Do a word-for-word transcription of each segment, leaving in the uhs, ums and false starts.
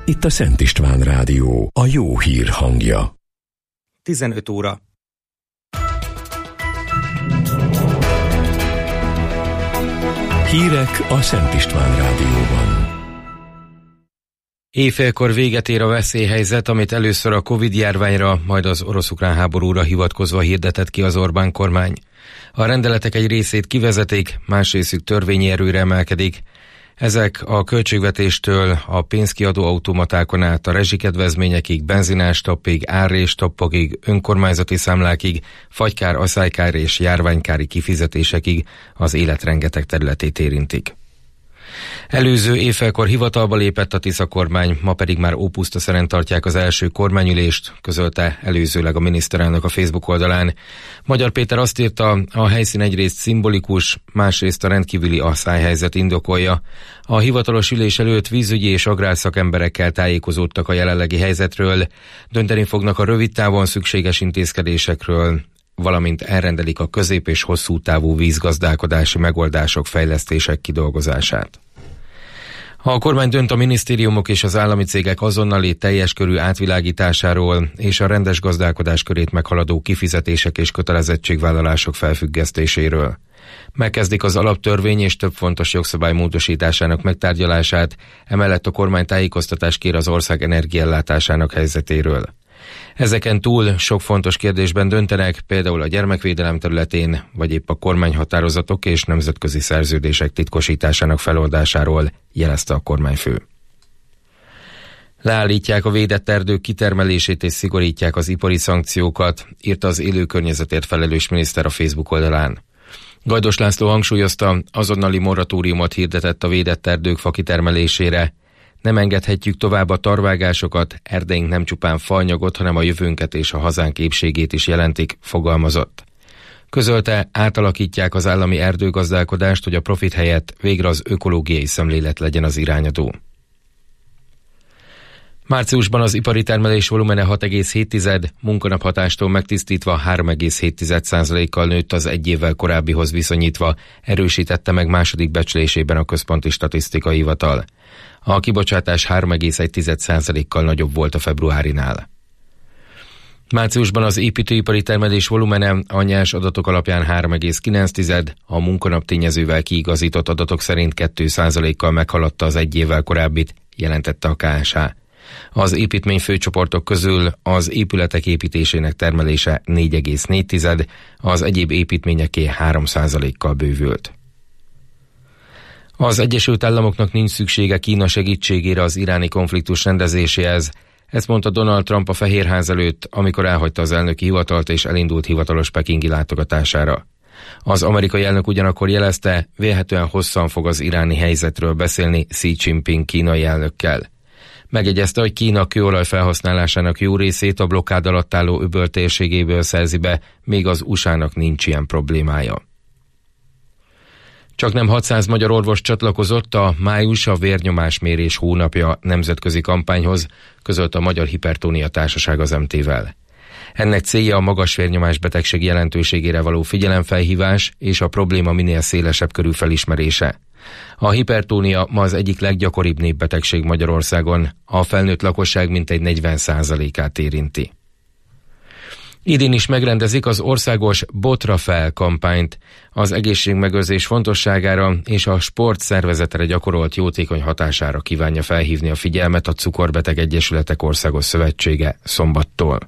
Itt a Szent István Rádió, a jó hír hangja. tizenöt óra. Hírek a Szent István Rádióban. Éjfélkor véget ér a veszélyhelyzet, amit először a Covid-járványra, majd az orosz-ukrán háborúra hivatkozva hirdetett ki az Orbán kormány. A rendeletek egy részét kivezetik, más részük törvényi erőre emelkedik. Ezek a költségvetéstől a pénzkiadó automatákon át a rezsikedvezményekig, benzinástoppig, árréstoppokig, önkormányzati számlákig, fagykár, aszálykár és járványkári kifizetésekig az élet rengeteg területét érintik. Előző éjfélkor hivatalba lépett a Tisza kormány, ma pedig már ópusztaszeren tartják az első kormányülést, közölte előzőleg a miniszterelnök a Facebook oldalán. Magyar Péter azt írta, a helyszín egyrészt szimbolikus, másrészt a rendkívüli asszályhelyzet indokolja. A hivatalos ülés előtt vízügyi és agrárszakemberekkel tájékozódtak a jelenlegi helyzetről, dönteni fognak a rövid távon szükséges intézkedésekről, valamint elrendelik a közép- és hosszú távú vízgazdálkodási megoldások, fejlesztések kidolgozását. A kormány dönt a minisztériumok és az állami cégek azonnali teljes körű átvilágításáról és a rendes gazdálkodás körét meghaladó kifizetések és kötelezettségvállalások felfüggesztéséről. Megkezdik az alaptörvény és több fontos jogszabály módosításának megtárgyalását, emellett a kormány tájékoztatást kér az ország energiaellátásának helyzetéről. Ezeken túl sok fontos kérdésben döntenek, például a gyermekvédelem területén, vagy épp a kormányhatározatok és nemzetközi szerződések titkosításának feloldásáról, jelezte a kormányfő. Leállítják a védett erdők kitermelését és szigorítják az ipari szankciókat, írta az élő környezetért felelős miniszter a Facebook oldalán. Gajdos László hangsúlyozta, azonnali moratóriumot hirdetett a védett erdők fakitermelésére. Nem engedhetjük tovább a tarvágásokat, erdeink nem csupán faanyagot, hanem a jövőnket és a hazánk épségét is jelentik, fogalmazott. Közölte, átalakítják az állami erdőgazdálkodást, hogy a profit helyett végre az ökológiai szemlélet legyen az irányadó. Márciusban az ipari termelés volumene hat egész hét, munkanaphatástól megtisztítva három egész hét százalékkal nőtt az egy évvel korábbihoz viszonyítva, erősítette meg második becslésében a Központi Statisztikai Hivatal. A kibocsátás három egész egy százalékkal nagyobb volt a februárinál. Márciusban az építőipari termelés volumene a nyers adatok alapján három egész kilenc, a munkanap tényezővel kiigazított adatok szerint két százalékkal meghaladta az egy évvel korábbit, jelentette a ká es há. Az építmény főcsoportok közül az épületek építésének termelése négy egész négy, az egyéb építményeké három százalékkal bővült. Az Egyesült Államoknak nincs szüksége Kína segítségére az iráni konfliktus rendezéséhez. Ezt mondta Donald Trump a Fehérház előtt, amikor elhagyta az elnöki hivatalt és elindult hivatalos pekingi látogatására. Az amerikai elnök ugyanakkor jelezte, vélhetően hosszan fog az iráni helyzetről beszélni Xi Jinping kínai elnökkel. Megjegyezte, hogy Kína kőolaj felhasználásának jó részét a blokkád alatt álló öböl térségéből szerzi be, még az u es á-nak nincs ilyen problémája. Csaknem hatszáz magyar orvos csatlakozott a május a vérnyomásmérés hónapja nemzetközi kampányhoz, közölte a Magyar Hipertónia Társaság az em té-vel. Ennek célja a magas vérnyomás betegség jelentőségére való figyelemfelhívás és a probléma minél szélesebb körű felismerése. A hipertónia ma az egyik leggyakoribb népbetegség Magyarországon, a felnőtt lakosság mintegy negyven százalékát érinti. Idén is megrendezik az országos Botra fel kampányt. Az egészségmegőrzés fontosságára és a sport szervezetre gyakorolt jótékony hatására kívánja felhívni a figyelmet a Cukorbeteg Egyesületek Országos Szövetsége szombattól.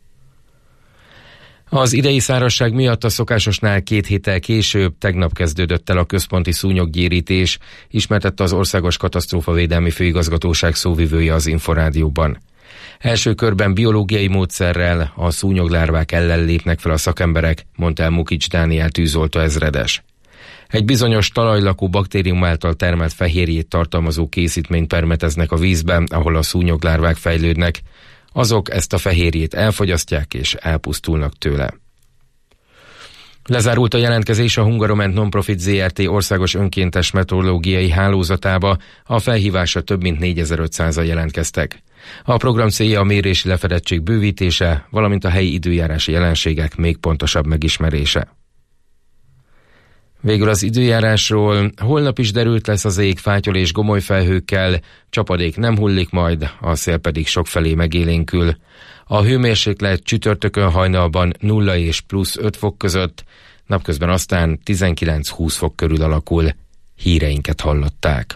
Az idei szárazság miatt a szokásosnál két héttel később tegnap kezdődött el a központi szúnyoggyérítés, ismertette az Országos Katasztrófavédelmi Főigazgatóság szóvivője az Inforádióban. Első körben biológiai módszerrel a szúnyoglárvák ellen lépnek fel a szakemberek, mondta el Mukics Dániel tűzoltó ezredes. Egy bizonyos talajlakó baktérium által termelt fehérjét tartalmazó készítményt permeteznek a vízben, ahol a szúnyoglárvák fejlődnek. Azok ezt a fehérjét elfogyasztják és elpusztulnak tőle. Lezárult a jelentkezés a Hungaroment Nonprofit zé er té országos önkéntes meteorológiai hálózatába, a felhívásra több mint négyezer-ötszázan jelentkeztek. A program célja a mérési lefedettség bővítése, valamint a helyi időjárási jelenségek még pontosabb megismerése. Végül az időjárásról: holnap is derült lesz az ég fátyol és gomoly felhőkkel, csapadék nem hullik majd, a szél pedig sokfelé megélénkül. A hőmérséklet csütörtökön hajnalban nulla és plusz öt fok között, napközben aztán tizenkilenc-húsz fok körül alakul. Híreinket hallották.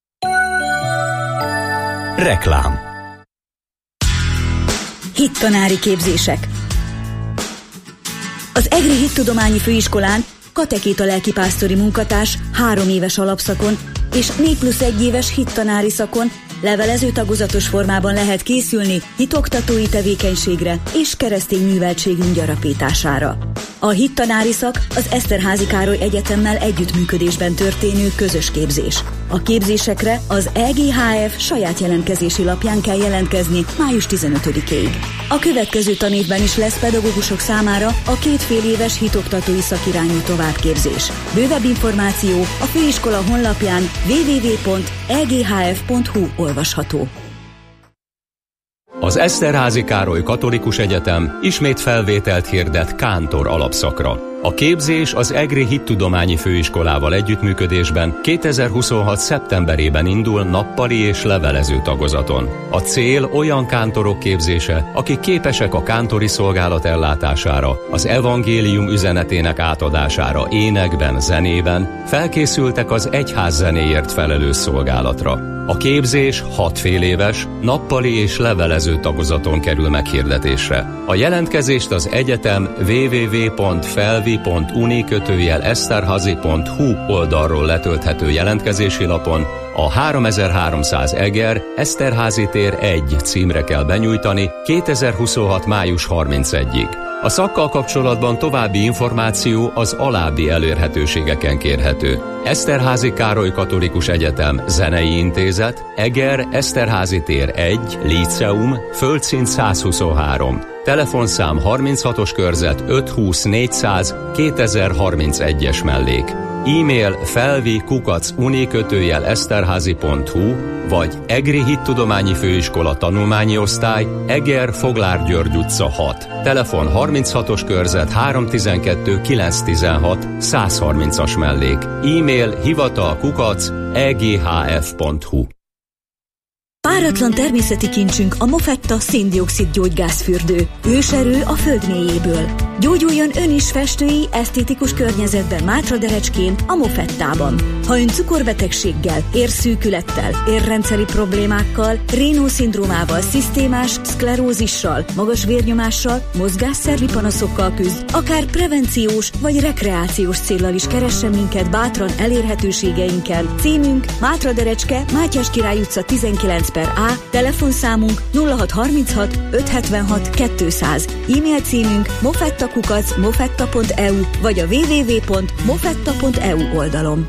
Reklám. Hittanári képzések. Az EGRI Hittudományi Főiskolán katekéta lelkipásztori munkatárs három éves alapszakon és négy plusz egy éves hittanári szakon levelező tagozatos formában lehet készülni hitoktatói tevékenységre és keresztény műveltségünk gyarapítására. A hittanári szak az Eszterházy Károly Egyetemmel együttműködésben történő közös képzés. A képzésekre az E G H F saját jelentkezési lapján kell jelentkezni május tizenötödikéig. A következő tanévben is lesz pedagógusok számára a két fél éves hitoktatói szakirányú továbbképzés. Bővebb információ a főiskola honlapján double-u double-u double-u pont e g h f pont h u olvasható. Az Eszterházy Károly Katolikus Egyetem ismét felvételt hirdet kántor alapszakra. A képzés az EGRI Hittudományi Főiskolával együttműködésben kétezer-huszonhat szeptemberében indul nappali és levelező tagozaton. A cél olyan kántorok képzése, akik képesek a kántori szolgálat ellátására, az evangélium üzenetének átadására énekben, zenében, felkészültek az egyház zenéért felelős szolgálatra. A képzés hat fél éves, nappali és levelező tagozaton kerül meghirdetésre. A jelentkezést az egyetem double-u double-u double-u pont felvi pont uni kötőjel eszterházy pont h u oldalról letölthető jelentkezési lapon a háromezer-háromszáz Eger, Eszterházy tér egy címre kell benyújtani kétezer-huszonhat május harmincegyedikéig. A szakkal kapcsolatban további információ az alábbi elérhetőségeken kérhető: Eszterházy Károly Katolikus Egyetem Zenei Intézet, Eger, Eszterházy tér egy, Líceum, földszint százhuszonhárom, telefonszám harminchatos körzet ötszázhúsz négyszáz kétezer-harmincegyes mellék. E-mail felvi kukac uni kötőjel eszterházy pont h u vagy EGRI Hittudományi Főiskola Tanulmányi Osztály, Eger, Foglár György utca hat. Telefon harminchatos körzet háromszáztizenkettő kilencszáztizenhat százharmincas mellék. E-mail hivatal kukac e g h f pont h u. Páratlan természeti kincsünk a Mofetta szén-dioxid gyógygázfürdő. Őserő a föld mélyéből. Gyógyuljon ön is festői, esztétikus környezetben Mátraderecskén, a Mofettában. Ha ön cukorbetegséggel, érszűkülettel, érrendszeri problémákkal, Raynaud-szindrómával, szisztémás szklerózissal, magas vérnyomással, mozgásszervi panaszokkal küzd, akár prevenciós vagy rekreációs céllal is keressen minket bátran elérhetőségeinken. Címünk Mátraderecske, Mátyás Király utca tizenkilenc per A, telefonszámunk nulla hat harminchat ötszázhetvenhat kétszáz, e-mail címünk mofettakukac mofetta pont e u vagy a double-u double-u double-u pont mofetta pont e u oldalon.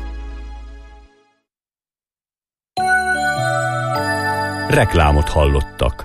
Reklámot hallottak.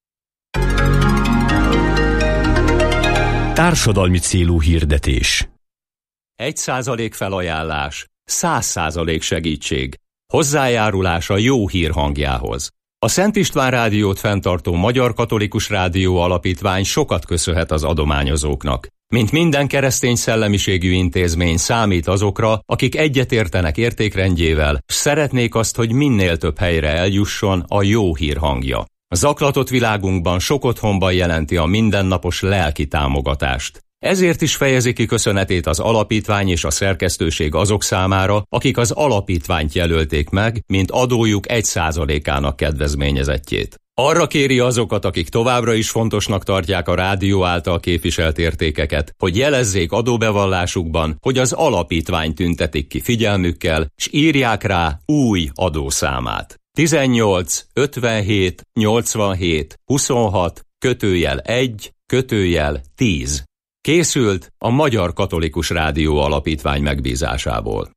Társadalmi célú hirdetés. Egy százalék felajánlás, száz százalék segítség. Hozzájárulás a jó hír hangjához. A Szent István Rádiót fenntartó Magyar Katolikus Rádió Alapítvány sokat köszönhet az adományozóknak. Mint minden keresztény szellemiségű intézmény számít azokra, akik egyetértenek értékrendjével, s szeretnék azt, hogy minél több helyre eljusson a jó hír hangja. A zaklatott világunkban sok otthonban jelenti a mindennapos lelki támogatást. Ezért is fejezi ki köszönetét az alapítvány és a szerkesztőség azok számára, akik az alapítványt jelölték meg, mint adójuk egy százalékának kedvezményezettjét. Arra kéri azokat, akik továbbra is fontosnak tartják a rádió által képviselt értékeket, hogy jelezzék adóbevallásukban, hogy az alapítvány tüntetik ki figyelmükkel, s írják rá új adószámát. tizennyolc ötvenhét nyolcvanhét huszonhat kötőjel egy kötőjel tíz. Készült a Magyar Katolikus Rádió Alapítvány megbízásából.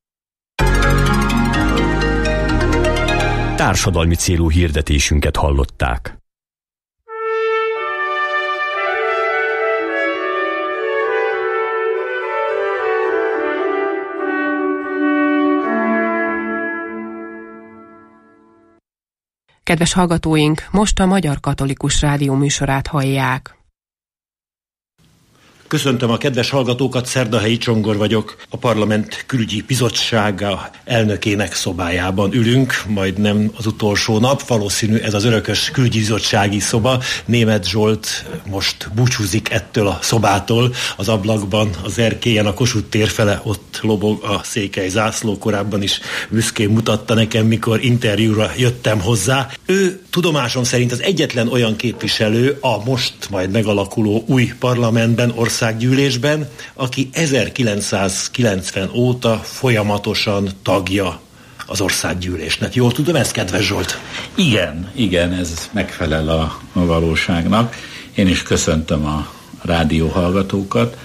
Társadalmi célú hirdetésünket hallották. Kedves hallgatóink, most a Magyar Katolikus Rádió műsorát hallják. Köszöntöm a kedves hallgatókat, Szerdahelyi Csongor vagyok. A Parlament Külügyi Bizottsága elnökének szobájában ülünk, majdnem az utolsó nap, valószínű ez az örökös külügyi bizottsági szoba. Németh Zsolt most búcsúzik ettől a szobától, az ablakban, az erkélyen, a Kossuth tér fele ott lobog a székely zászló, korábban is büszkén mutatta nekem, mikor interjúra jöttem hozzá. Ő tudomásom szerint az egyetlen olyan képviselő a most majd megalakuló új parlamentben, országgyűlésben, aki ezerkilencszázkilencven óta folyamatosan tagja az országgyűlésnek. Jól tudom ezt, kedves Zsolt? Igen, igen, ez megfelel a, a valóságnak. Én is köszöntöm a rádióhallgatókat.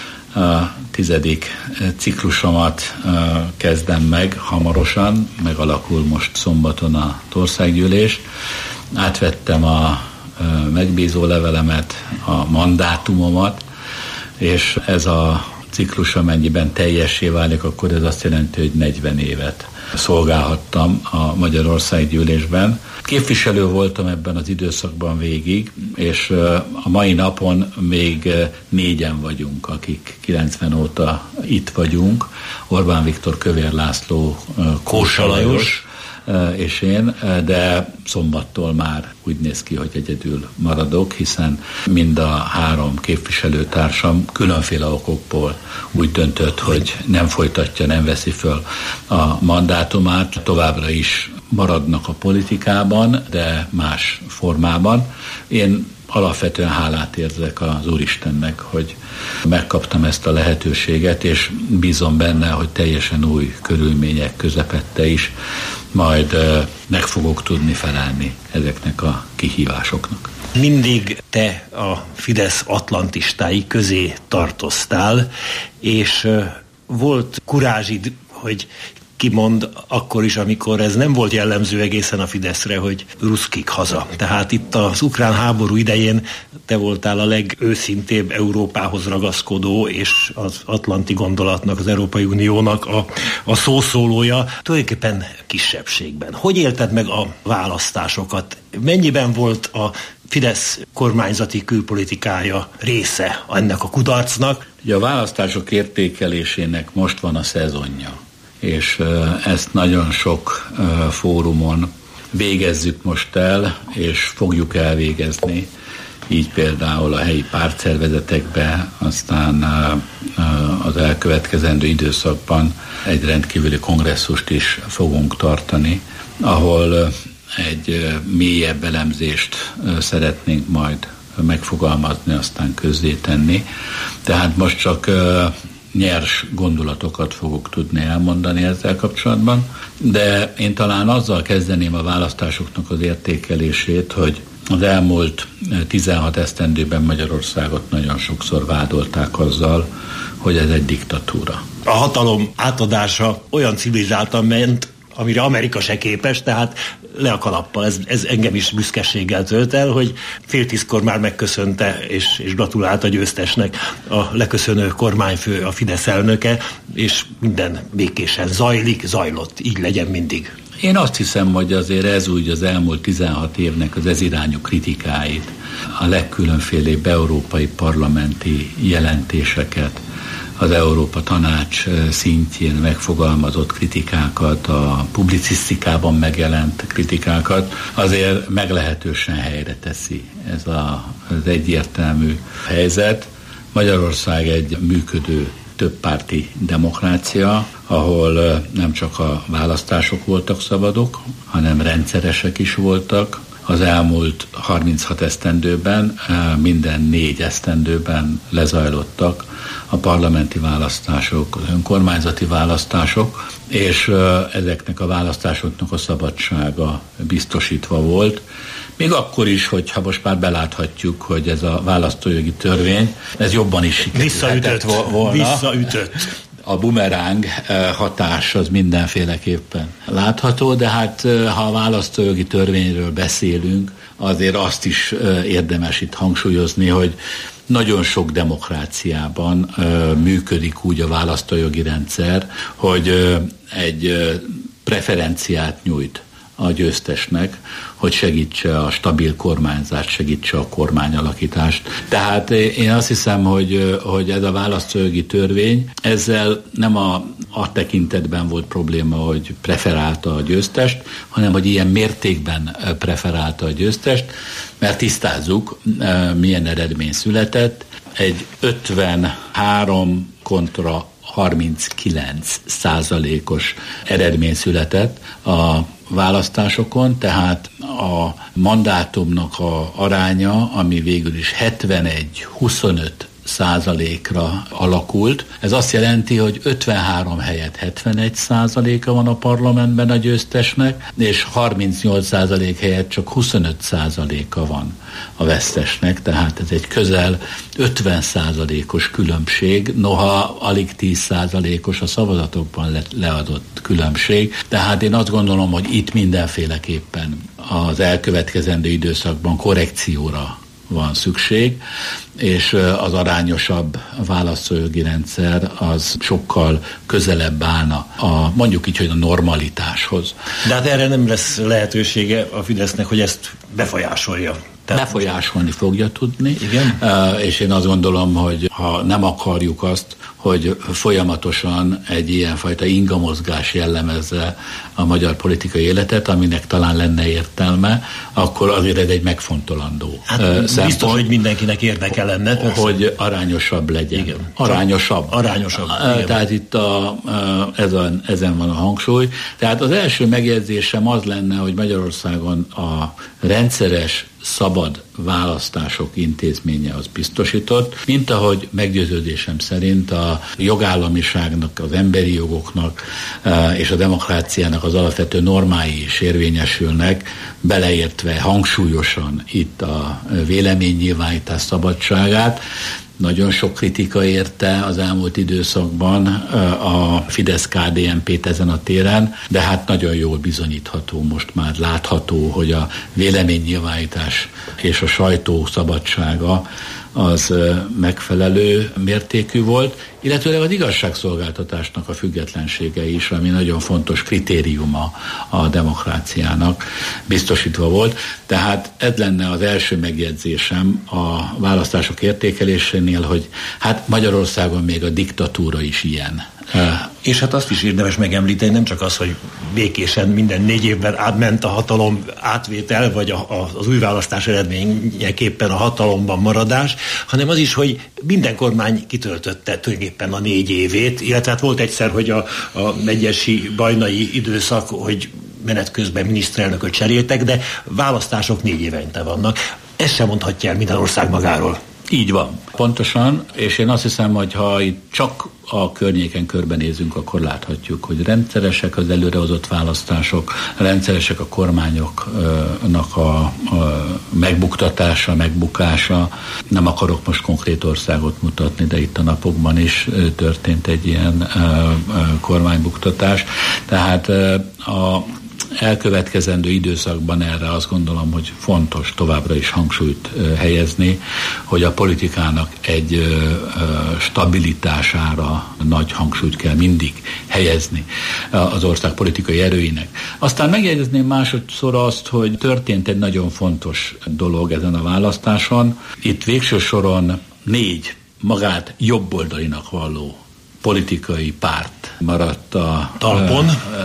A tizedik ciklusomat kezdem meg hamarosan, megalakul most szombaton az országgyűlés. Átvettem a megbízó levelemet, a mandátumomat, és ez a ciklus, amennyiben teljessé válik, akkor ez azt jelenti, hogy negyven évet szolgálhattam a Magyarországgyűlésben. Képviselő voltam ebben az időszakban végig, és a mai napon még négyen vagyunk, akik kilencven óta itt vagyunk. Orbán Viktor, Kövér László, Kósa Lajos és én, de szombattól már úgy néz ki, hogy egyedül maradok, hiszen mind a három képviselőtársam különféle okokból úgy döntött, hogy nem folytatja, nem veszi föl a mandátumát, továbbra is maradnak a politikában, de más formában. Én alapvetően hálát érzek az Úristennek, hogy megkaptam ezt a lehetőséget, és bízom benne, hogy teljesen új körülmények közepette is majd meg fogok tudni felelni ezeknek a kihívásoknak. Mindig te a Fidesz atlantistái közé tartoztál, és volt kurázsid, hogy kimond akkor is, amikor ez nem volt jellemző egészen a Fideszre, hogy ruszkik haza. Tehát itt az ukrán háború idején te voltál a legőszintébb Európához ragaszkodó, és az atlanti gondolatnak, az Európai Uniónak a, a szószólója, tulajdonképpen kisebbségben. Hogy élted meg a választásokat? Mennyiben volt a Fidesz kormányzati külpolitikája része ennek a kudarcnak? Ugye a választások értékelésének most van a szezonja, és ezt nagyon sok fórumon végezzük most el, és fogjuk elvégezni. Így például a helyi pártszervezetekbe, aztán az elkövetkezendő időszakban egy rendkívüli kongresszust is fogunk tartani, ahol egy mélyebb elemzést szeretnénk majd megfogalmazni, aztán közzétenni. Tehát most csak nyers gondolatokat fogok tudni elmondani ezzel kapcsolatban, de én talán azzal kezdeném a választásoknak az értékelését, hogy az elmúlt tizenhat esztendőben Magyarországot nagyon sokszor vádolták azzal, hogy ez egy diktatúra. A hatalom átadása olyan civilizáltan ment, amire Amerika se képes, tehát le a kalappal, ez, ez engem is büszkeséggel tölt el, hogy fél tízkor már megköszönte és, és gratulált a győztesnek a leköszönő kormányfő, a Fidesz elnöke, és minden békésen zajlik, zajlott, így legyen mindig. Én azt hiszem, hogy azért ez úgy az elmúlt tizenhat évnek az ezirányú kritikáit, a legkülönfélébb európai parlamenti jelentéseket, az Európa Tanács szintjén megfogalmazott kritikákat, a publicisztikában megjelent kritikákat, azért meglehetősen helyre teszi ez a, az egyértelmű helyzet. Magyarország egy működő többpárti demokrácia, ahol nem csak a választások voltak szabadok, hanem rendszeresek is voltak. Az elmúlt harminchat esztendőben, minden négy esztendőben lezajlottak a parlamenti választások, az önkormányzati választások, és ezeknek a választásoknak a szabadsága biztosítva volt. Még akkor is, hogyha most már beláthatjuk, hogy ez a választójogi törvény, ez jobban is sikerülhetett volna. Visszaütött. A bumeráng hatás az mindenféleképpen látható, de hát ha a választójogi törvényről beszélünk, azért azt is érdemes itt hangsúlyozni, hogy nagyon sok demokráciában működik úgy a választójogi rendszer, hogy egy preferenciát nyújt a győztesnek, hogy segítse a stabil kormányzást, segítse a kormányalakítást. Tehát én azt hiszem, hogy, hogy ez a választójogi törvény, ezzel nem a, a tekintetben volt probléma, hogy preferálta a győztest, hanem hogy ilyen mértékben preferálta a győztest, mert tisztázzuk, milyen eredmény született. Egy ötvenhárom kontra harminckilenc százalékos eredmény született a választásokon, tehát a mandátumnak a aránya, ami végül is hetvenegy huszonöt százalékra alakult. Ez azt jelenti, hogy ötvenhárom helyett hetvenegy százaléka van a parlamentben a győztesnek, és harmincnyolc százalék helyett csak huszonöt százaléka van a vesztesnek, tehát ez egy közel ötven százalékos különbség, noha alig tíz százalékos a szavazatokban le- leadott különbség. Tehát én azt gondolom, hogy itt mindenféleképpen az elkövetkezendő időszakban korrekcióra van szükség, és az arányosabb választójogi rendszer az sokkal közelebb állna a, mondjuk így, hogy a normalitáshoz. De hát erre nem lesz lehetősége a Fidesznek, hogy ezt befolyásolja. Tehát befolyásolni fogja tudni, igen? És én azt gondolom, hogy ha nem akarjuk azt, hogy folyamatosan egy ilyenfajta ingamozgás jellemezze a magyar politikai életet, aminek talán lenne értelme, akkor azért ez egy megfontolandó hát szempont. Biztos, hogy mindenkinek érdeke lenne. Persze. Hogy arányosabb legyen. Igen. Arányosabb. Arányosabb. Igen. Tehát itt a, ez a, ezen van a hangsúly. Tehát az első megjegyzésem az lenne, hogy Magyarországon a rendszeres szabad választások intézménye az biztosított, mint ahogy meggyőződésem szerint a jogállamiságnak, az emberi jogoknak és a demokráciának az alapvető normái is érvényesülnek, beleértve hangsúlyosan itt a véleménynyilvánítás szabadságát. Nagyon sok kritika érte az elmúlt időszakban a Fidesz-ká dé en pét ezen a téren, de hát nagyon jól bizonyítható, most már látható, hogy a véleménynyilvánítás és a sajtó szabadsága az megfelelő mértékű volt, illetőleg az igazságszolgáltatásnak a függetlensége is, ami nagyon fontos kritériuma a demokráciának biztosítva volt. Tehát ez lenne az első megjegyzésem a választások értékelésénél, hogy hát Magyarországon még a diktatúra is ilyen. És hát azt is érdemes megemlíteni, nem csak az, hogy békésen minden négy évben átment a hatalom átvétel, vagy a, a, az új választás eredményeképpen a hatalomban maradás, hanem az is, hogy minden kormány kitöltötte tulajdonképpen a négy évét, illetve hát volt egyszer, hogy a, a megyesi bajnai időszak, hogy menet közben miniszterelnököt cseréltek, de választások négy évente vannak. Ezt sem mondhatja el minden ország magáról. Így van. Pontosan, és én azt hiszem, hogy ha itt csak a környéken körbenézünk, akkor láthatjuk, hogy rendszeresek az előrehozott választások, rendszeresek a kormányoknak a, a megbuktatása, megbukása. Nem akarok most konkrét országot mutatni, de itt a napokban is történt egy ilyen kormánybuktatás. Tehát a elkövetkezendő időszakban erre azt gondolom, hogy fontos továbbra is hangsúlyt helyezni, hogy a politikának egy stabilitására nagy hangsúlyt kell mindig helyezni az ország politikai erőinek. Aztán megjegyezném másodszor azt, hogy történt egy nagyon fontos dolog ezen a választáson. Itt végső soron négy magát jobboldalinak valló politikai párt maradt a talpon,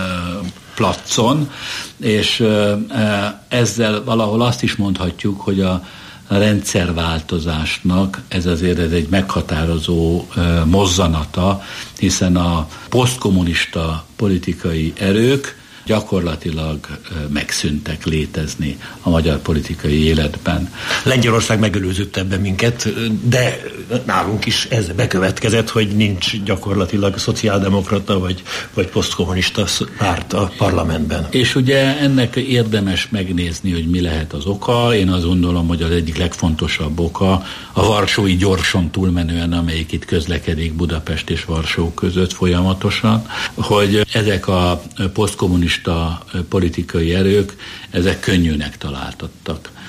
placon, és ezzel valahol azt is mondhatjuk, hogy a rendszerváltozásnak ez azért ez egy meghatározó mozzanata, hiszen a posztkommunista politikai erők gyakorlatilag megszűntek létezni a magyar politikai életben. Lengyelország megelőzött ebben minket, de nálunk is ez bekövetkezett, hogy nincs gyakorlatilag szociáldemokrata vagy, vagy posztkommunista párt a parlamentben. És ugye ennek érdemes megnézni, hogy mi lehet az oka. Én azt gondolom, hogy az egyik legfontosabb oka a varsói gyorsan túlmenően, amelyik itt közlekedik Budapest és Varsó között folyamatosan, hogy ezek a posztkommunista politikai erők, ezek könnyűnek találtattak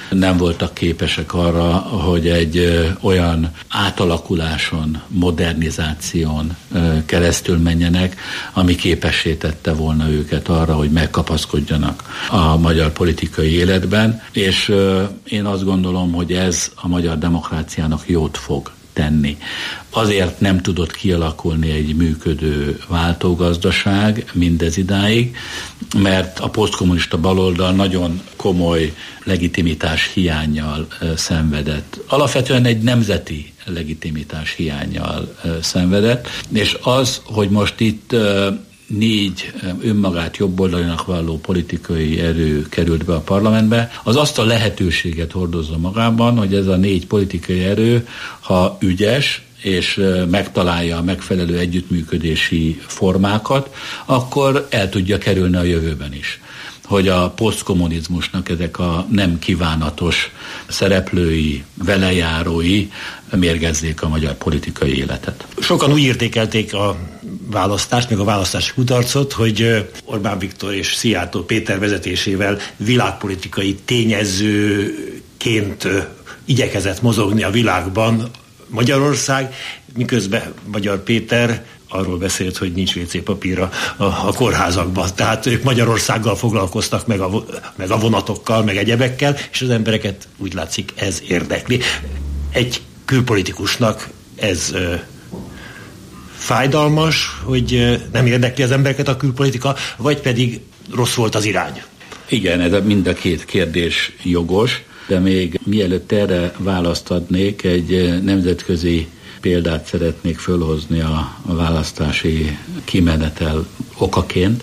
nem voltak képesek arra, hogy egy olyan átalakuláson, modernizáción keresztül menjenek, ami képessé tette volna őket arra, hogy megkapaszkodjanak a magyar politikai életben, és én azt gondolom, hogy ez a magyar demokráciának jót fog tenni. Azért nem tudott kialakulni egy működő váltógazdaság mindez idáig, mert a posztkommunista baloldal nagyon komoly legitimitás hiánnyal szenvedett. Alapvetően egy nemzeti legitimitás hiánnyal szenvedett, és az, hogy most itt négy önmagát jobboldalinak valló politikai erő került be a parlamentbe, az azt a lehetőséget hordozza magában, hogy ez a négy politikai erő, ha ügyes, és megtalálja a megfelelő együttműködési formákat, akkor el tudja kerülni a jövőben is, hogy a posztkommunizmusnak ezek a nem kívánatos szereplői, velejárói mérgezzék a magyar politikai életet. Sokan úgy értékelték a választást, meg a választási kudarcot, hogy Orbán Viktor és Szijjártó Péter vezetésével világpolitikai tényezőként igyekezett mozogni a világban Magyarország, miközben Magyar Péter arról beszélt, hogy nincs vé cé papír a, a kórházakban. Tehát ők Magyarországgal foglalkoztak, meg a, meg a vonatokkal, meg egyebekkel, és az embereket úgy látszik, ez érdekli. Egy külpolitikusnak ez ö, fájdalmas, hogy ö, nem érdekli az embereket a külpolitika, vagy pedig rossz volt az irány? Igen, ez a mind a két kérdés jogos, de még mielőtt erre választ adnék, egy nemzetközi példát szeretnék fölhozni a, a választási kimenetel okaként.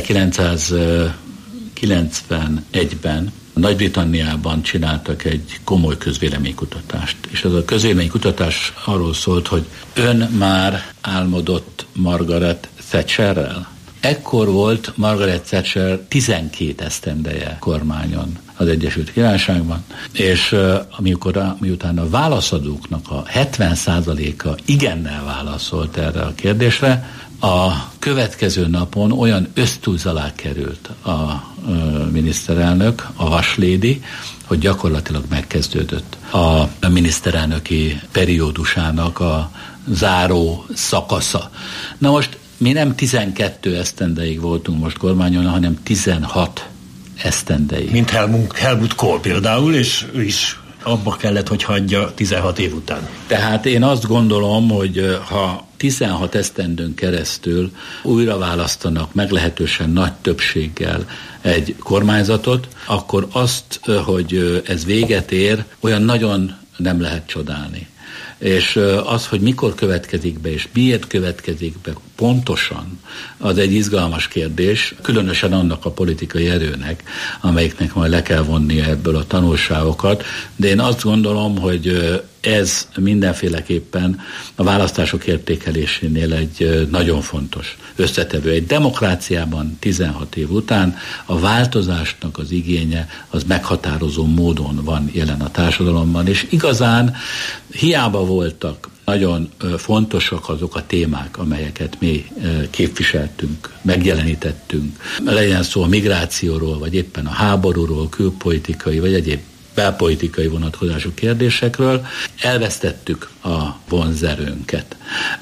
ezerkilencszázkilencvenegyben Nagy-Britanniában csináltak egy komoly közvéleménykutatást, és ez a közvéleménykutatás arról szólt, hogy ön már álmodott Margaret Thatcherrel. Ekkor volt Margaret Thatcher tizenkét esztendeje kormányon az Egyesült Királyságban, és amikor, miután a válaszadóknak a hetven százaléka igennel válaszolt erre a kérdésre, a következő napon olyan ösztúz alá került a, a miniszterelnök, a vaslédi, hogy gyakorlatilag megkezdődött a miniszterelnöki periódusának a záró szakasza. Na most mi nem tizenkét esztendeig voltunk most kormányon, hanem tizenhat esztendeig. Mint Helmut, Helmut Kohl például, és ő is abba kellett, hogy hagyja tizenhat év után. Tehát én azt gondolom, hogy ha tizenhat esztendőn keresztül újra választanak meglehetősen nagy többséggel egy kormányzatot, akkor azt, hogy ez véget ér, olyan nagyon nem lehet csodálni. És az, hogy mikor következik be, és miért következik be pontosan, az egy izgalmas kérdés, különösen annak a politikai erőnek, amelyiknek majd le kell vonnia ebből a tanulságokat, de én azt gondolom, hogy ez mindenféleképpen a választások értékelésénél egy nagyon fontos összetevő. Egy demokráciában tizenhat év után a változásnak az igénye az meghatározó módon van jelen a társadalomban, és igazán hiába voltak nagyon fontosak azok a témák, amelyeket mi képviseltünk, megjelenítettünk. Legyen szó a migrációról, vagy éppen a háborúról, külpolitikai, vagy egyéb belpolitikai vonatkozású kérdésekről, elvesztettük a vonzerőnket.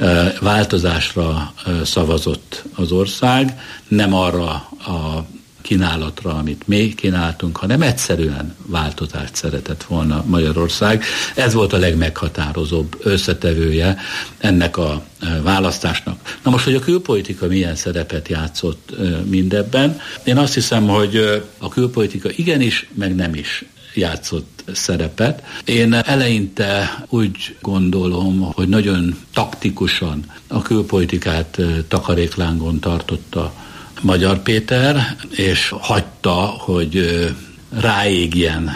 Változásra szavazott az ország, nem arra a kínálatra, amit mi kínáltunk, hanem egyszerűen változást szeretett volna Magyarország. Ez volt a legmeghatározóbb összetevője ennek a választásnak. Na most, hogy a külpolitika milyen szerepet játszott mindebben, én azt hiszem, hogy a külpolitika igenis, meg nem is játszott szerepet. Én eleinte úgy gondolom, hogy nagyon taktikusan a külpolitikát takaréklángon tartotta Magyar Péter, és hagyta, hogy ráégjen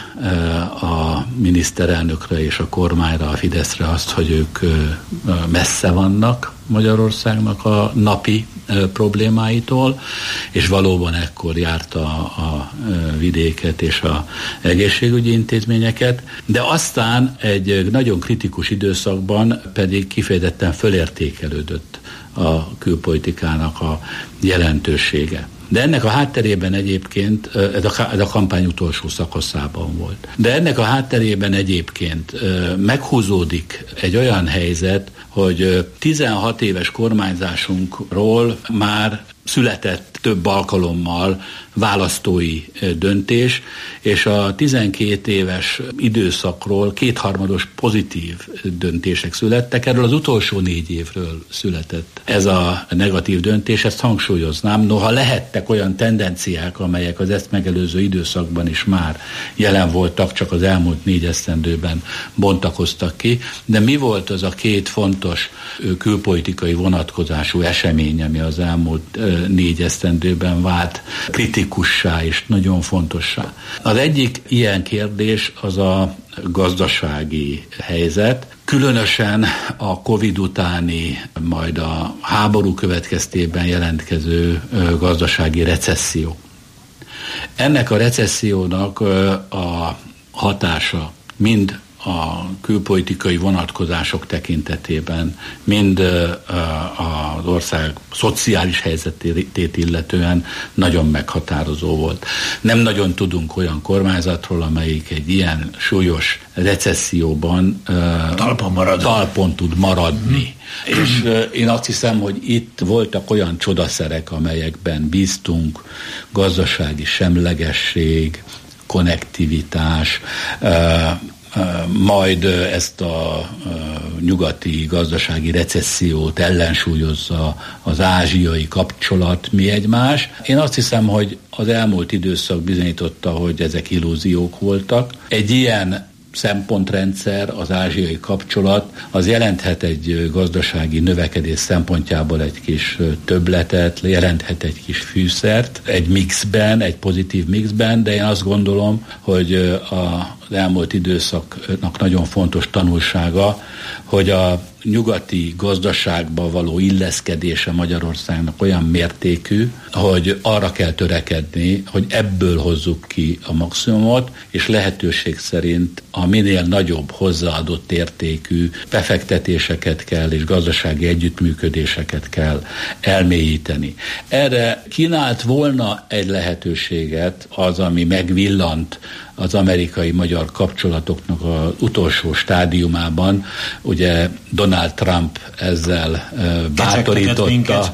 a miniszterelnökre és a kormányra, a Fideszre azt, hogy ők messze vannak Magyarországnak a napi problémáitól, és valóban ekkor járta a vidéket és az egészségügyi intézményeket, de aztán egy nagyon kritikus időszakban pedig kifejezetten fölértékelődött a külpolitikának a jelentősége. De ennek a hátterében egyébként, ez a, ez a kampány utolsó szakaszában volt, de ennek a hátterében egyébként meghúzódik egy olyan helyzet, hogy tizenhat éves kormányzásunkról már született több alkalommal választói döntés, és a tizenkét éves időszakról kétharmados pozitív döntések születtek. Erről az utolsó négy évről született ez a negatív döntés, ezt hangsúlyoznám. Noha lehettek olyan tendenciák, amelyek az ezt megelőző időszakban is már jelen voltak, csak az elmúlt négy esztendőben bontakoztak ki, de mi volt az a két fontos külpolitikai vonatkozású esemény, ami az elmúlt négy esztendőben vált kritikussá és nagyon fontossá? Az egyik ilyen kérdés az a gazdasági helyzet, különösen a Covid utáni, majd a háború következtében jelentkező gazdasági recesszió. Ennek a recessziónak a hatása mind a külpolitikai vonatkozások tekintetében, mind az ország szociális helyzetét illetően nagyon meghatározó volt. Nem nagyon tudunk olyan kormányzatról, amelyik egy ilyen súlyos recesszióban talpon, marad. talpon tud maradni. Mm. És én azt hiszem, hogy itt voltak olyan csodaszerek, amelyekben bíztunk, gazdasági semlegesség, konnektivitás, majd ezt a nyugati gazdasági recessziót ellensúlyozza az ázsiai kapcsolat, mi egymás. Én azt hiszem, hogy az elmúlt időszak bizonyította, hogy ezek illúziók voltak. Egy ilyen szempontrendszer, az ázsiai kapcsolat, az jelenthet egy gazdasági növekedés szempontjából egy kis többletet, jelenthet egy kis fűszert, egy mixben, egy pozitív mixben, de én azt gondolom, hogy a az elmúlt időszaknak nagyon fontos tanulsága, hogy a nyugati gazdaságba való illeszkedése Magyarországnak olyan mértékű, hogy arra kell törekedni, hogy ebből hozzuk ki a maximumot, és lehetőség szerint a minél nagyobb hozzáadott értékű befektetéseket kell, és gazdasági együttműködéseket kell elmélyíteni. Erre kínált volna egy lehetőséget az, ami megvillant az amerikai-magyar kapcsolatoknak az utolsó stádiumában. Ugye Donald Trump ezzel bátorította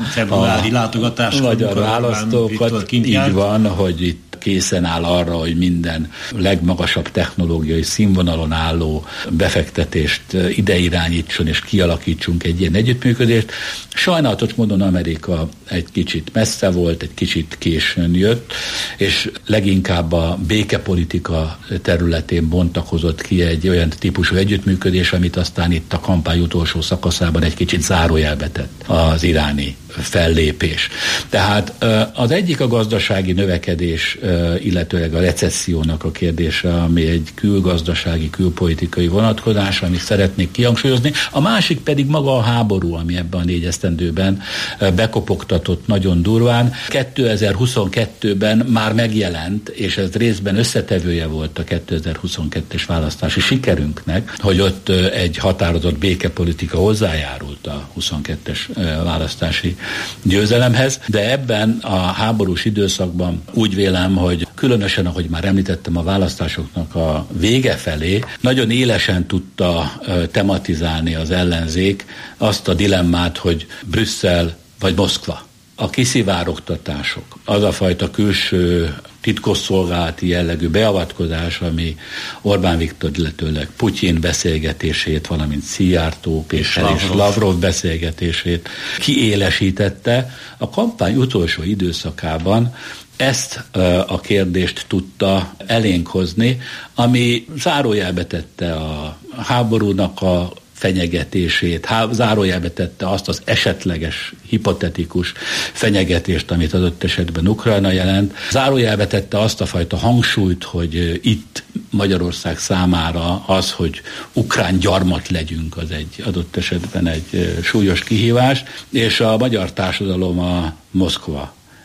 a magyar választókat. Így van, hogy itt készen áll arra, hogy minden legmagasabb technológiai színvonalon álló befektetést ide irányítson és kialakítsunk egy ilyen együttműködést. Sajnálatos módon Amerika egy kicsit messze volt, egy kicsit későn jött, és leginkább a békepolitika területén bontakozott ki egy olyan típusú együttműködés, amit aztán itt a kampány utolsó szakaszában egy kicsit zárójelbe tett az iráni fellépés. Tehát az egyik a gazdasági növekedés, illetőleg a recessziónak a kérdése, ami egy külgazdasági, külpolitikai vonatkozás, amit szeretnék kihangsúlyozni. A másik pedig maga a háború, ami ebben a négy esztendőben bekopogtatott nagyon durván. kétezer-huszonkettőben már megjelent, és ez részben összetevője volt a kétezer-huszonkettes választási sikerünknek, hogy ott egy határozott békepolitika hozzájárult a huszonkettes választási győzelemhez, de ebben a háborús időszakban úgy vélem, hogy különösen, ahogy már említettem, a választásoknak a vége felé nagyon élesen tudta tematizálni az ellenzék azt a dilemmát, hogy Brüsszel vagy Moszkva. A kiszivárogtatások, az a fajta külső titkosszolgálati jellegű beavatkozás, ami Orbán Viktor, illetőleg Putyin beszélgetését, valamint Szijjártó Péter és Lavrov beszélgetését kiélesítette, a kampány utolsó időszakában ezt a kérdést tudta elénk hozni, ami zárójelbe tette a háborúnak a fenyegetését, zárójelbe tette azt az esetleges, hipotetikus fenyegetést, amit adott esetben Ukrajna jelent. Zárójelbe tette azt a fajta hangsúlyt, hogy itt Magyarország számára az, hogy ukrán gyarmat legyünk, az egy adott esetben egy súlyos kihívás, és a magyar társadalom a Moszkva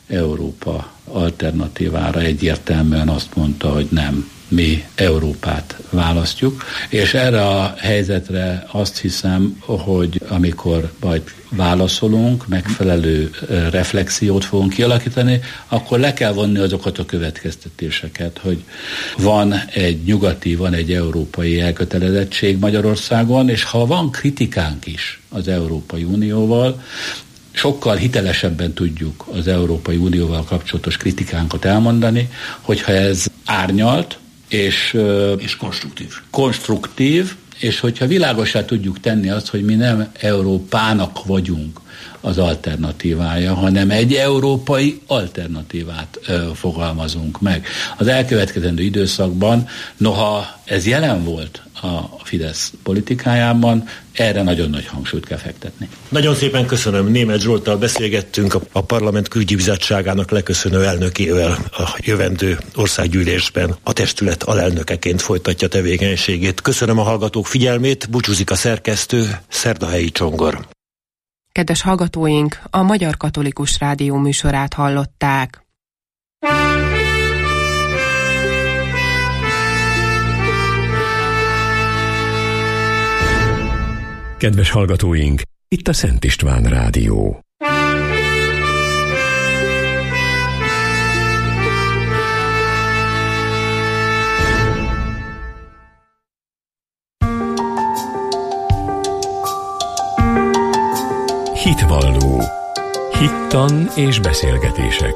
Európa alternatívára egyértelműen azt mondta, hogy nem, mi Európát választjuk, és erre a helyzetre azt hiszem, hogy amikor majd válaszolunk, megfelelő reflexiót fogunk kialakítani, akkor le kell vonni azokat a következtetéseket, hogy van egy nyugati, van egy európai elkötelezettség Magyarországon, és ha van kritikánk is az Európai Unióval, sokkal hitelesebben tudjuk az Európai Unióval kapcsolatos kritikánkat elmondani, hogyha ez árnyalt, és, és konstruktív. konstruktív, és hogyha világossá tudjuk tenni azt, hogy mi nem Európának vagyunk az alternatívája, hanem egy európai alternatívát ö, fogalmazunk meg. Az elkövetkezendő időszakban, noha ez jelen volt a Fidesz politikájában, erre nagyon nagy hangsúlyt kell fektetni. Nagyon szépen köszönöm. Németh Zsolttal beszélgettünk, a Parlament Külügyi Bizottságának leköszönő elnökével a jövendő országgyűlésben. A testület alelnökeként folytatja tevékenységét. Köszönöm a hallgatók figyelmét, búcsúzik a szerkesztő, Szerdahelyi Csongor. Kedves hallgatóink, a Magyar Katolikus Rádió műsorát hallották. Kedves hallgatóink, itt a Szent István Rádió. Hitvalló. Hittan és beszélgetések.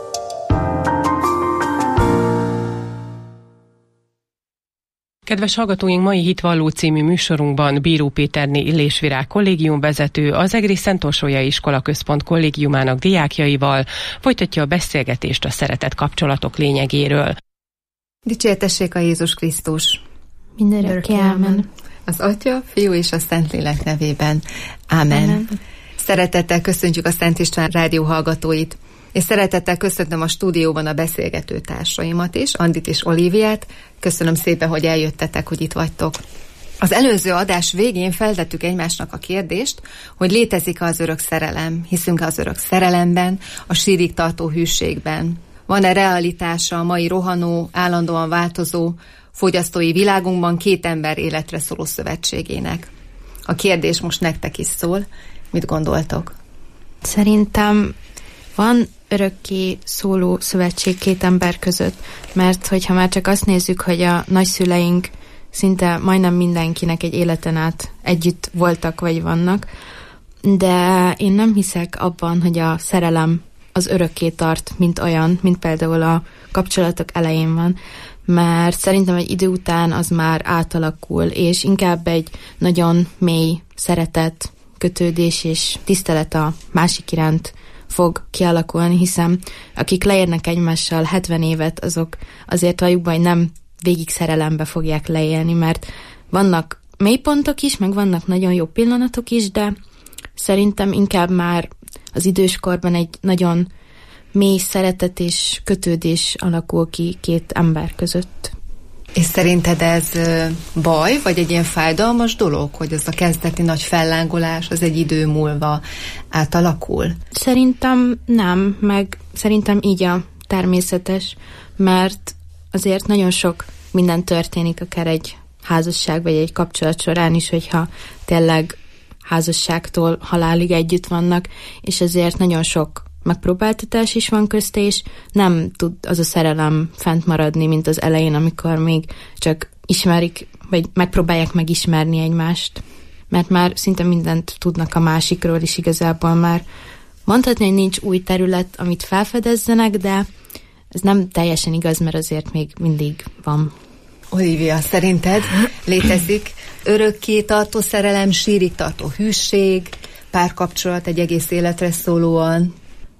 Kedves hallgatóink, mai Hitvalló című műsorunkban Bíró Péterné Illésvirág kollégiumvezető, az Egri Szentorsolyai Iskola Központ kollégiumának diákjaival folytatja a beszélgetést a szeretet kapcsolatok lényegéről. Dicsértessék a Jézus Krisztus! Mindörökké ámen. Az Atya, Fiú és a Szentlélek nevében. Ámen. Ámen. Szeretettel köszöntjük a Szent István Rádió hallgatóit, és szeretettel köszöntöm a stúdióban a beszélgető társaimat is, Andit és Olíviát. Köszönöm szépen, hogy eljöttetek, hogy itt vagytok. Az előző adás végén feltettük egymásnak a kérdést, hogy létezik-e az örök szerelem, hiszünk-e az örök szerelemben, a sírig tartó hűségben. Van-e realitása a mai rohanó, állandóan változó fogyasztói világunkban két ember életre szóló szövetségének? A kérdés most nektek is szól. Mit gondoltok? Szerintem van örökké szóló szövetség két ember között, mert hogyha már csak azt nézzük, hogy a nagyszüleink szinte majdnem mindenkinek egy életen át együtt voltak vagy vannak, de én nem hiszek abban, hogy a szerelem az örökké tart, mint olyan, mint például a kapcsolatok elején van, mert szerintem egy idő után az már átalakul, és inkább egy nagyon mély szeretet, kötődés és tisztelet a másik iránt fog kialakulni, hiszen akik leérnek egymással hetven évet, azok azért valljuk, nem végig szerelembe fogják leélni, mert vannak mélypontok is, meg vannak nagyon jó pillanatok is, de szerintem inkább már az időskorban egy nagyon mély szeretet és kötődés alakul ki két ember között. És szerinted ez baj, vagy egy ilyen fájdalmas dolog, hogy az a kezdeti nagy fellángolás az egy idő múlva átalakul? Szerintem nem, meg szerintem így a természetes, mert azért nagyon sok minden történik, akár egy házasság vagy egy kapcsolat során is, hogyha tényleg házasságtól halálig együtt vannak, és ezért nagyon sok megpróbáltatás is van közte, és nem tud az a szerelem fent maradni, mint az elején, amikor még csak ismerik, vagy megpróbálják megismerni egymást. Mert már szinte mindent tudnak a másikról is igazából már. Mondhatni, hogy nincs új terület, amit felfedezzenek, de ez nem teljesen igaz, mert azért még mindig van. Olivia, szerinted létezik örökké tartó szerelem, sírig tartó hűség, párkapcsolat egy egész életre szólóan?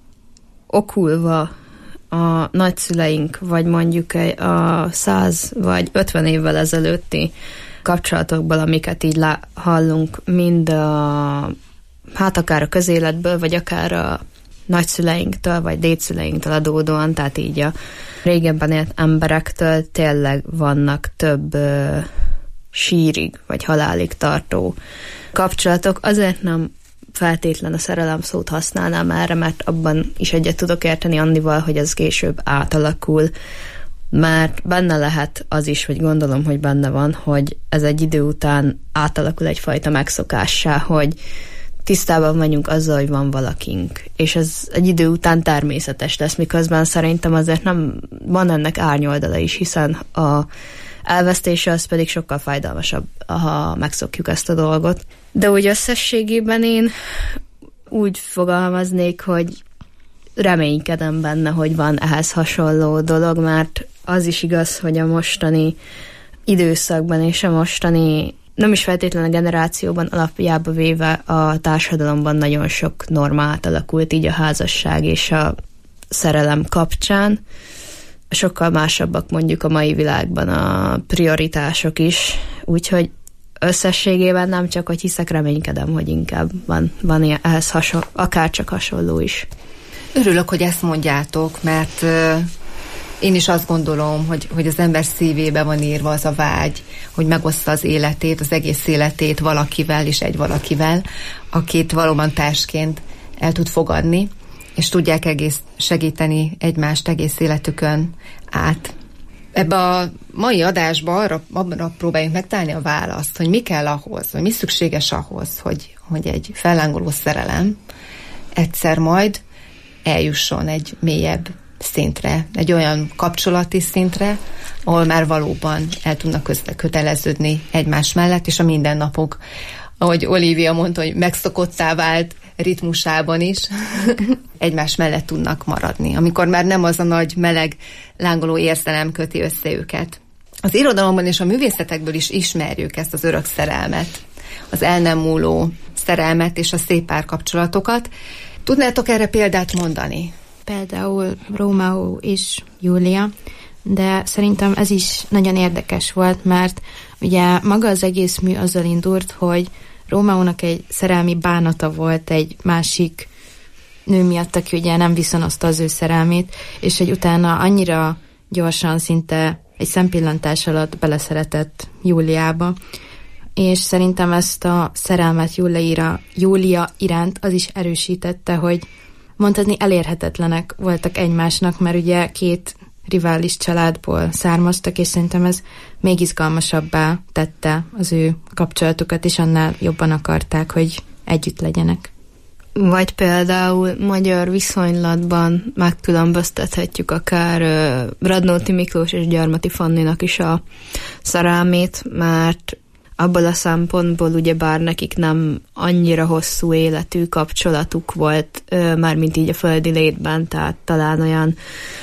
Okulva a nagyszüleink, vagy mondjuk a száz vagy ötven évvel ezelőtti kapcsolatokból, amiket így lá- hallunk, mind a, hát akár a közéletből, vagy akár a nagyszüleinktől, vagy dédszüleinktől adódóan, tehát így a régebben élt emberektől tényleg vannak több uh, sírig, vagy halálig tartó kapcsolatok. Azért nem feltétlen a szerelem szót használnám erre, mert abban is egyet tudok érteni Andival, hogy ez később átalakul, mert benne lehet az is, vagy gondolom, hogy benne van, hogy ez egy idő után átalakul egyfajta megszokássá, hogy tisztában vagyunk azzal, hogy van valakink, és ez egy idő után természetes lesz, miközben szerintem azért nem van ennek árnyoldala is, hiszen a elvesztése az pedig sokkal fájdalmasabb, ha megszokjuk ezt a dolgot. De úgy összességében én úgy fogalmaznék, hogy reménykedem benne, hogy van ehhez hasonló dolog, mert az is igaz, hogy a mostani időszakban és a mostani, nem is feltétlenül a generációban, alapjába véve a társadalomban nagyon sok norma átalakult, így a házasság és a szerelem kapcsán. Sokkal másabbak mondjuk a mai világban a prioritások is, úgyhogy összességében nem csak, hogy hiszek, reménykedem, hogy inkább van, van ilyen, ehhez hasonló, akár csak hasonló is. Örülök, hogy ezt mondjátok, mert uh, én is azt gondolom, hogy, hogy az ember szívébe van írva az a vágy, hogy megoszta az életét, az egész életét valakivel és egy valakivel, akit valóban társként el tud fogadni, és tudják egész segíteni egymást egész életükön át. Ebbe a mai adásba arra, arra próbáljuk megtalálni a választ, hogy mi kell ahhoz, vagy mi szükséges ahhoz, hogy, hogy egy fellángoló szerelem egyszer majd eljusson egy mélyebb szintre, egy olyan kapcsolati szintre, ahol már valóban el tudnak köteleződni egymás mellett, és a mindennapok, ahogy Olivia mondta, hogy megszokottá vált ritmusában is egymás mellett tudnak maradni, amikor már nem az a nagy, meleg, lángoló érzelem köti össze őket. Az irodalomban és a művészetekből is ismerjük ezt az örök szerelmet, az el nem múló szerelmet és a szép párkapcsolatokat. Tudnátok erre példát mondani? Például Rómeó és Júlia, de szerintem ez is nagyon érdekes volt, mert ugye maga az egész mű azzal indult, hogy Rómeónak egy szerelmi bánata volt egy másik nő miatt, aki ugye nem viszonozta az ő szerelmét, és hogy utána annyira gyorsan, szinte egy szempillantás alatt beleszeretett Júliába, és szerintem ezt a szerelmet Júlia, Júlia iránt az is erősítette, hogy mondhatni elérhetetlenek voltak egymásnak, mert ugye két rivális családból származtak, és szerintem ez még izgalmasabbá tette az ő kapcsolatukat, és annál jobban akarták, hogy együtt legyenek. Vagy például magyar viszonylatban megkülönböztethetjük akár uh, Radnóti Miklós és Gyarmati Fanninak is a szerelmét, mert abból a szempontból ugyebár nekik nem annyira hosszú életű kapcsolatuk volt, uh, mármint így a földi létben, tehát talán olyan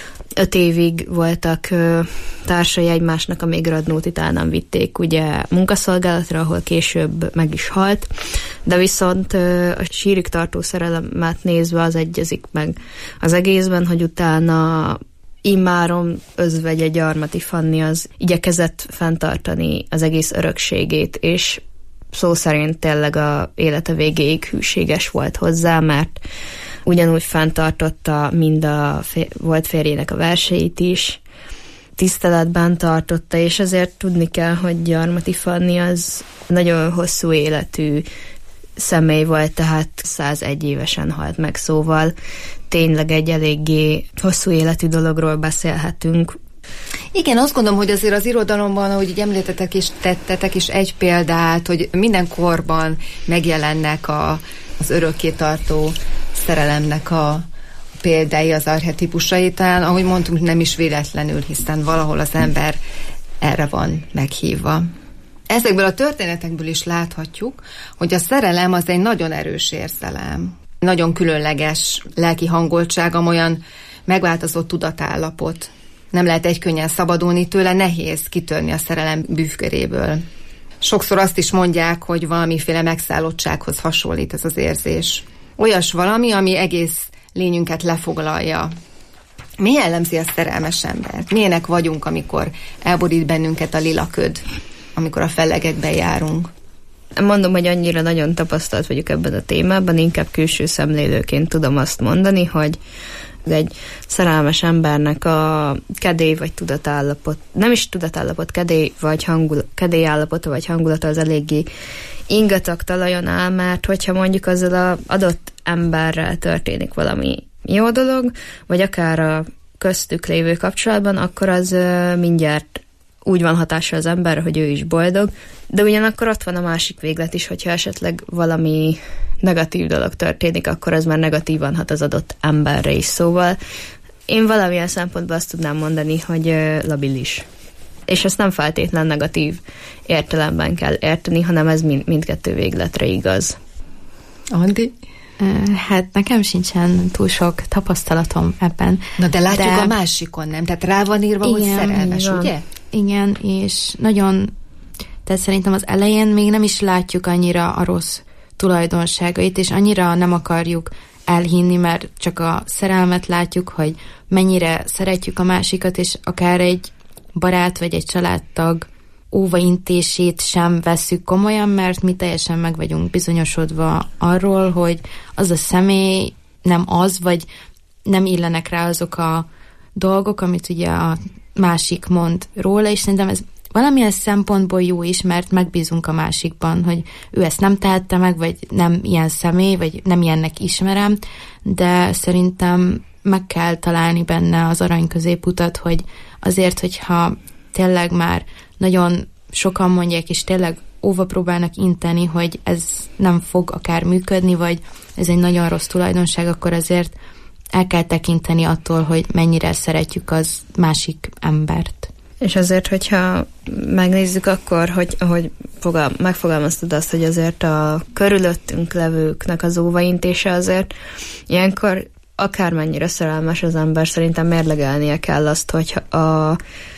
öt évig voltak ö, társai egymásnak, amíg Radnótit el nem vitték ugye munkaszolgálatra, ahol később meg is halt, de viszont ö, a sírig tartó szerelemet nézve az egyezik meg az egészben, hogy utána immáron özvegye Gyarmati Fanni az igyekezett fenntartani az egész örökségét, és szó szerint tényleg a élete végéig hűséges volt hozzá, mert ugyanúgy fenntartotta mind a fér- volt férjének a verseit is, tiszteletben tartotta, és azért tudni kell, hogy Gyarmati Fanni az nagyon hosszú életű személy volt, tehát százegy évesen halt meg, szóval tényleg egy eléggé hosszú életű dologról beszélhetünk. Igen, azt gondolom, hogy azért az irodalomban, ahogy így említettek és tettetek is egy példát, hogy minden korban megjelennek a, az örökkétartó szerelemnek a példái, az archetípusai, talán, ahogy mondtunk, nem is véletlenül, hiszen valahol az ember erre van meghívva. Ezekből a történetekből is láthatjuk, hogy a szerelem az egy nagyon erős érzelem. Nagyon különleges lelki hangoltság, amolyan megváltozott tudatállapot. Nem lehet egykönnyen szabadulni tőle, nehéz kitörni a szerelem bűvköréből. Sokszor azt is mondják, hogy valamiféle megszállottsághoz hasonlít ez az érzés. Olyas valami, ami egész lényünket lefoglalja. Mi jellemzi a szerelmes embert? Milyenek vagyunk, amikor elborít bennünket a lila köd, amikor a fellegekben járunk? Mondom, hogy annyira nagyon tapasztalt vagyok ebben a témában, inkább külső szemlélőként tudom azt mondani, hogy egy szerelmes embernek a kedély vagy tudatállapot, nem is tudatállapot, kedély vagy hangul, kedély állapota vagy hangulata az eléggé ingatag talajon áll, mert hogyha mondjuk azzal az adott emberrel történik valami jó dolog, vagy akár a köztük lévő kapcsolatban, akkor az uh, mindjárt úgy van hatással az emberre, hogy ő is boldog, de ugyanakkor ott van a másik véglet is, hogyha esetleg valami negatív dolog történik, akkor az már negatívan hat az adott emberre is. Szóval én valamilyen szempontból azt tudnám mondani, hogy uh, labilis. És ezt nem feltétlen negatív értelemben kell érteni, hanem ez mind, mindkettő végletre igaz. Andi? Hát nekem sincsen túl sok tapasztalatom ebben. Na de látjuk de... a másikon, nem? Tehát rá van írva, igen, hogy szerelmes, igen. Ugye? Igen, és nagyon, tehát szerintem az elején még nem is látjuk annyira a rossz tulajdonságait, és annyira nem akarjuk elhinni, mert csak a szerelmet látjuk, hogy mennyire szeretjük a másikat, és akár egy barát vagy egy családtag óvaintését sem vesszük komolyan, mert mi teljesen meg vagyunk bizonyosodva arról, hogy az a személy nem az, vagy nem illenek rá azok a dolgok, amit ugye a másik mond róla, és szerintem ez valamilyen szempontból jó is, mert megbízunk a másikban, hogy ő ezt nem tehette meg, vagy nem ilyen személy, vagy nem ilyennek ismerem, de szerintem meg kell találni benne az arany középutat, hogy azért, hogyha tényleg már nagyon sokan mondják, és tényleg óva próbálnak inteni, hogy ez nem fog akár működni, vagy ez egy nagyon rossz tulajdonság, akkor azért el kell tekinteni attól, hogy mennyire szeretjük az másik embert. És azért, hogyha megnézzük akkor, hogy, hogy fogal, megfogalmaztad azt, hogy azért a körülöttünk levőknek az óvaintése azért ilyenkor akármennyire szerelmes az ember, szerintem mérlegelnie kell azt, hogy a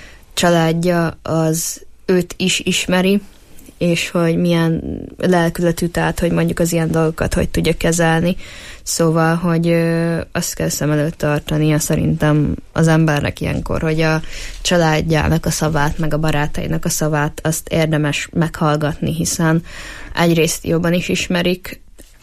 családja az őt is ismeri, és hogy milyen lelkületű, tehát, hogy mondjuk az ilyen dolgokat hogy tudja kezelni. Szóval, hogy ö, azt kell szem előtt tartania szerintem az embernek ilyenkor, hogy a családjának a szavát, meg a barátainak a szavát azt érdemes meghallgatni, hiszen egyrészt jobban is ismerik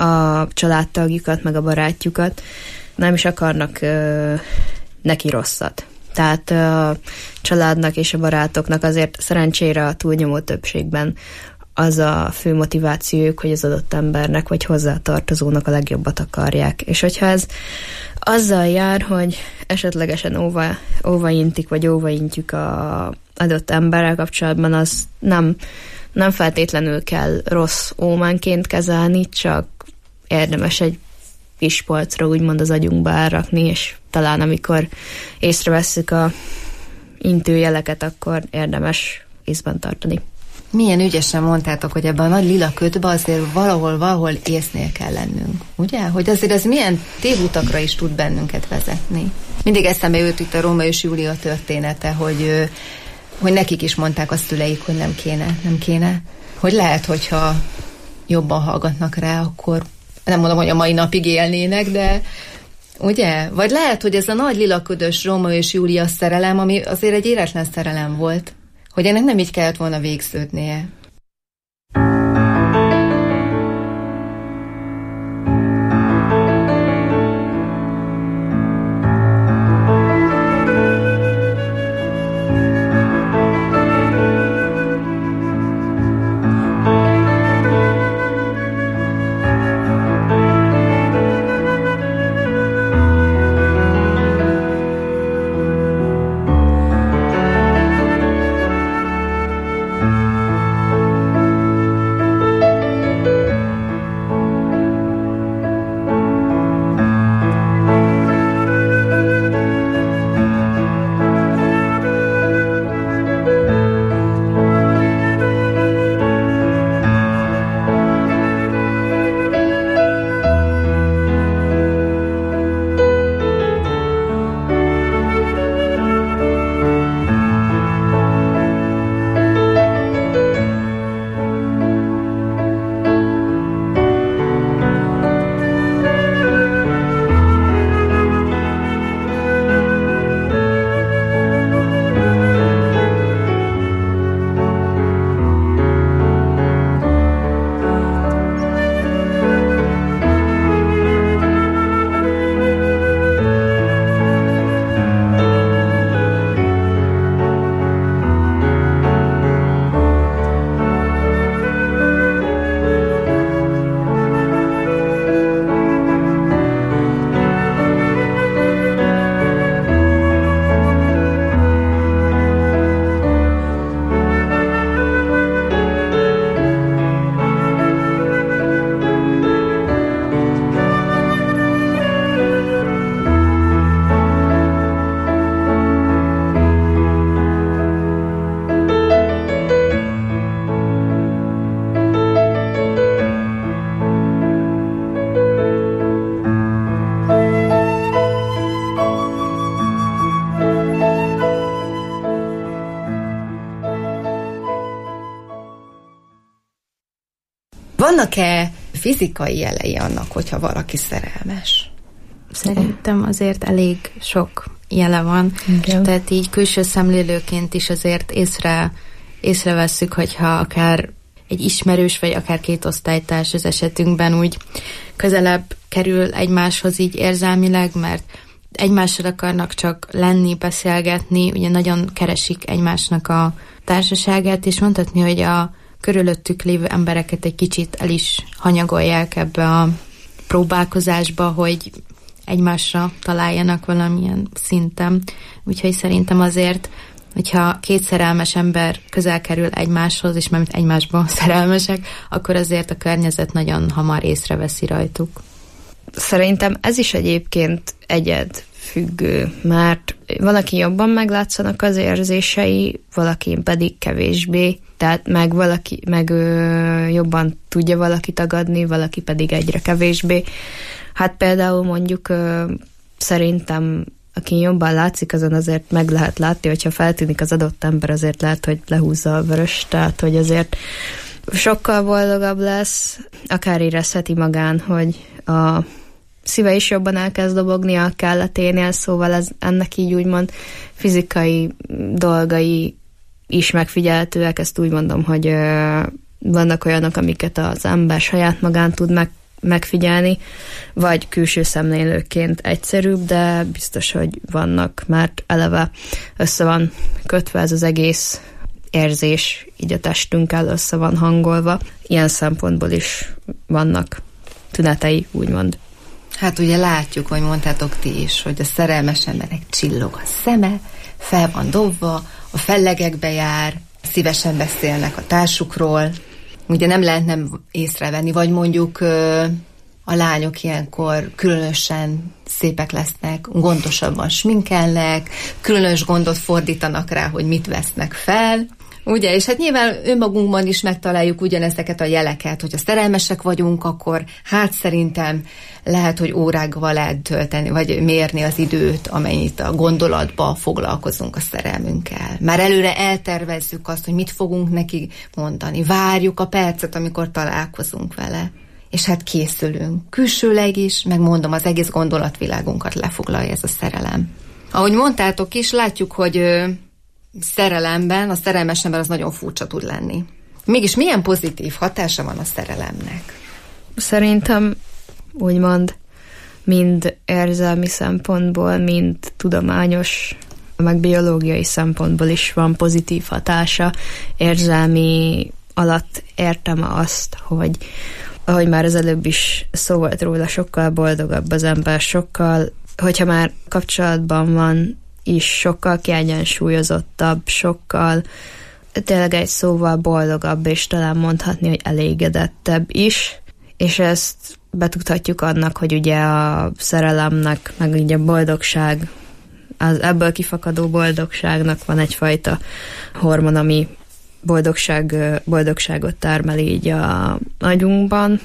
a családtagjukat, meg a barátjukat, nem is akarnak ö, neki rosszat. Tehát a családnak és a barátoknak azért szerencsére a túlnyomó többségben az a fő motivációjuk, hogy az adott embernek vagy hozzátartozónak a legjobbat akarják. És hogyha ez azzal jár, hogy esetlegesen óva, óvaintik vagy óvaintjük a adott emberrel kapcsolatban, az nem, nem feltétlenül kell rossz ómánként kezelni, csak érdemes egy kis polcra úgymond az agyunkba elrakni, és talán amikor észrevesszük a intőjeleket, akkor érdemes észben tartani. Milyen ügyesen mondtátok, hogy ebben a nagy lila ködbe azért valahol, valahol észnél kell lennünk, ugye? Hogy azért ez milyen tévutakra is tud bennünket vezetni. Mindig eszembe jött itt a Rómeó és Júlia története, hogy, hogy nekik is mondták a szüleik, hogy nem kéne, nem kéne. Hogy lehet, hogyha jobban hallgatnak rá, akkor nem mondom, hogy a mai napig élnének, de ugye? Vagy lehet, hogy ez a nagy lilaködös Rómeó és Júlia szerelem, ami azért egy éretlen szerelem volt, hogy ennek nem így kellett volna végződnie. Vannak-e fizikai jelei annak, hogyha valaki szerelmes? Szerintem azért elég sok jele van. Igen. Tehát így külső szemlélőként is azért észre, észrevesszük, hogyha akár egy ismerős, vagy akár két osztálytárs az esetünkben úgy közelebb kerül egymáshoz így érzelmileg, mert egymással akarnak csak lenni, beszélgetni, ugye nagyon keresik egymásnak a társaságát, és mondhatni, hogy a körülöttük lévő embereket egy kicsit el is hanyagolják ebbe a próbálkozásba, hogy egymásra találjanak valamilyen szinten. Úgyhogy szerintem azért, hogyha két szerelmes ember közel kerül egymáshoz, és mert egymásban szerelmesek, akkor azért a környezet nagyon hamar észreveszi rajtuk. Szerintem ez is egyébként egyed függő, mert valaki jobban meglátszanak az érzései, valaki pedig kevésbé, tehát meg valaki meg ö, jobban tudja valaki tagadni, valaki pedig egyre kevésbé. Hát például mondjuk ö, szerintem aki jobban látszik, azon azért meg lehet látni, hogyha feltűnik az adott ember, azért lehet, hogy lehúzza a vörös, tehát hogy azért sokkal boldogabb lesz, akár érezheti magán, hogy a szíve is jobban elkezd dobogni a kelleténél, szóval ez, ennek így úgymond fizikai dolgai is megfigyelhetőek, ezt úgy mondom, hogy ö, vannak olyanok, amiket az ember saját magán tud meg, megfigyelni, vagy külső szemlélőként egyszerűbb, de biztos, hogy vannak, mert eleve össze van kötve ez az egész érzés, így a testünkkel össze van hangolva. Ilyen szempontból is vannak tünetei, úgymond. Hát ugye látjuk, hogy mondtátok ti is, hogy a szerelmes emberek csillog a szeme, fel van dobva, a fellegekbe jár, szívesen beszélnek a társukról. Ugye nem lehet nem észrevenni, vagy mondjuk a lányok ilyenkor különösen szépek lesznek, gondosabban sminkelnek, különös gondot fordítanak rá, hogy mit vesznek fel. Ugye, és hát nyilván önmagunkban is megtaláljuk ugyanezeket a jeleket, hogyha szerelmesek vagyunk, akkor hát szerintem lehet, hogy órákval lehet tölteni, vagy mérni az időt, amennyit a gondolatba foglalkozunk a szerelmünkkel. Már előre eltervezzük azt, hogy mit fogunk neki mondani. Várjuk a percet, amikor találkozunk vele. És hát készülünk. Külsőleg is, megmondom, az egész gondolatvilágunkat lefoglalja ez a szerelem. Ahogy mondtátok is, látjuk, hogy szerelemben, a szerelmes ember az nagyon furcsa tud lenni. Mégis milyen pozitív hatása van a szerelemnek? Szerintem úgymond mind érzelmi szempontból, mind tudományos, meg biológiai szempontból is van pozitív hatása. Érzelmi alatt értem azt, hogy ahogy már az előbb is szó volt róla, sokkal boldogabb az ember, sokkal, hogyha már kapcsolatban van, is sokkal kiegyensúlyozottabb, sokkal tényleg egy szóval boldogabb, és talán mondhatni, hogy elégedettebb is, és ezt betudhatjuk annak, hogy ugye a szerelemnek, meg ugye a boldogság, az ebből kifakadó boldogságnak van egyfajta hormon, ami boldogság, boldogságot termel így a agyunkban,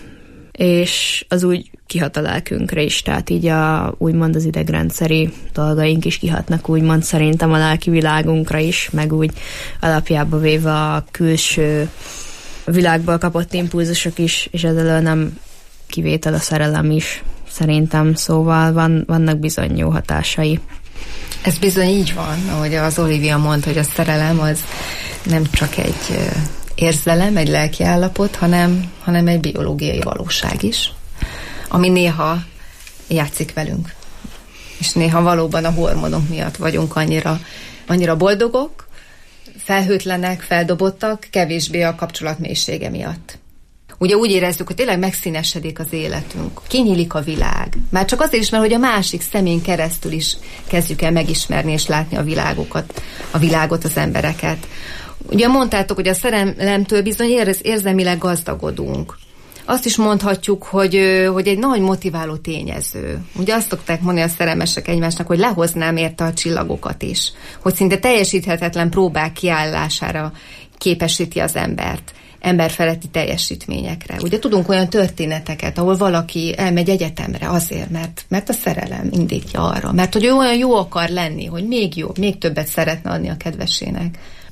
és az úgy kihat a lelkünkre is, tehát így a, úgymond az idegrendszeri dolgaink is kihatnak, úgymond szerintem a lelki világunkra is, meg úgy alapjába véve a külső világból kapott impulzusok is, és ezzel nem kivétel a szerelem is, szerintem, szóval van, vannak bizony jó hatásai. Ez bizony így van, ahogy az Olivia mondta, hogy a szerelem az nem csak egy érzelem, egy lelki állapot, hanem, hanem egy biológiai valóság is, ami néha játszik velünk. És néha valóban a hormonok miatt vagyunk annyira, annyira boldogok, felhőtlenek, feldobottak, kevésbé a kapcsolat mélysége miatt. Ugye úgy érezzük, hogy tényleg megszínesedik az életünk, kinyílik a világ. Már csak azért is, mert hogy a másik szemén keresztül is kezdjük el megismerni és látni a világokat, a világot, az embereket. Ugye mondtátok, hogy a szerelemtől bizony érz, érzelmileg gazdagodunk. Azt is mondhatjuk, hogy, hogy egy nagy motiváló tényező. Ugye azt szokták mondani a szerelmesek egymásnak, hogy lehoznám érte a csillagokat is. Hogy szinte teljesíthetetlen próbák kiállására képesíti az embert. Emberfeletti teljesítményekre. Ugye tudunk olyan történeteket, ahol valaki elmegy egyetemre azért, mert, mert a szerelem indítja arra. Mert hogy ő olyan jó akar lenni, hogy még jobb, még többet szeretne adni a kedvesének.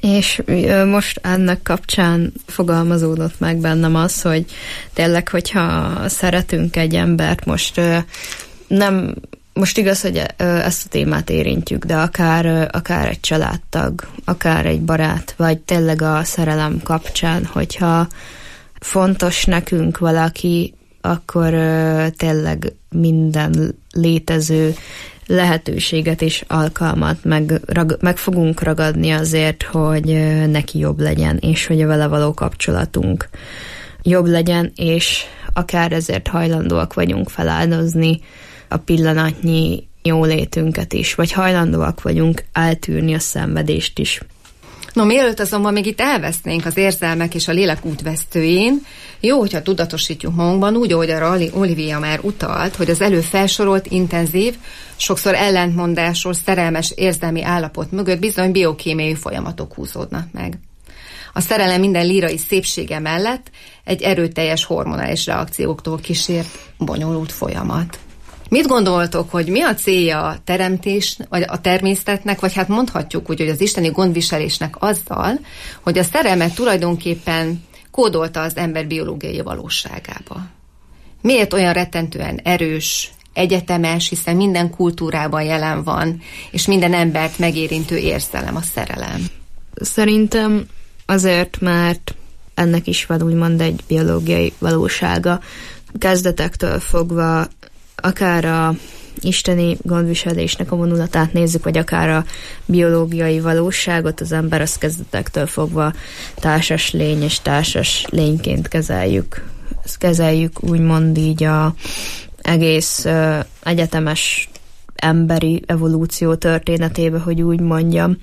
És most ennek kapcsán fogalmazódott meg bennem az, hogy tényleg, hogyha szeretünk egy embert, most nem, most igaz, hogy ezt a témát érintjük, de akár, akár egy családtag, akár egy barát, vagy tényleg a szerelem kapcsán, hogyha fontos nekünk valaki, akkor tényleg minden létező lehetőséget és alkalmat meg, rag, meg fogunk ragadni azért, hogy neki jobb legyen, és hogy a vele való kapcsolatunk jobb legyen, és akár ezért hajlandóak vagyunk feláldozni a pillanatnyi jólétünket is, vagy hajlandóak vagyunk eltűrni a szenvedést is. No, mielőtt azonban még itt elvesznénk az érzelmek és a lélek útvesztőjén, jó, hogyha tudatosítjuk magunkban, úgy, ahogy arra Olivia már utalt, hogy az előbb felsorolt intenzív, sokszor ellentmondásos, szerelmes érzelmi állapot mögött bizony biokémiai folyamatok húzódnak meg. A szerelem minden lírai szépsége mellett egy erőteljes hormonális reakcióktól kísért bonyolult folyamat. Mit gondoltok, hogy mi a célja a teremtés, vagy a természetnek, vagy hát mondhatjuk úgy, hogy az isteni gondviselésnek azzal, hogy a szerelmet tulajdonképpen kódolta az ember biológiai valóságába? Miért olyan rettentően erős, egyetemes, hiszen minden kultúrában jelen van, és minden embert megérintő érzelem a szerelem? Szerintem azért, mert ennek is van úgymond egy biológiai valósága. Kezdetektől fogva akár a isteni gondviselésnek a vonulatát nézzük, vagy akár a biológiai valóságot, az ember az kezdetektől fogva társas lény és társas lényként kezeljük. Ezt kezeljük úgymond így a egész uh, egyetemes emberi evolúció történetébe, hogy úgy mondjam.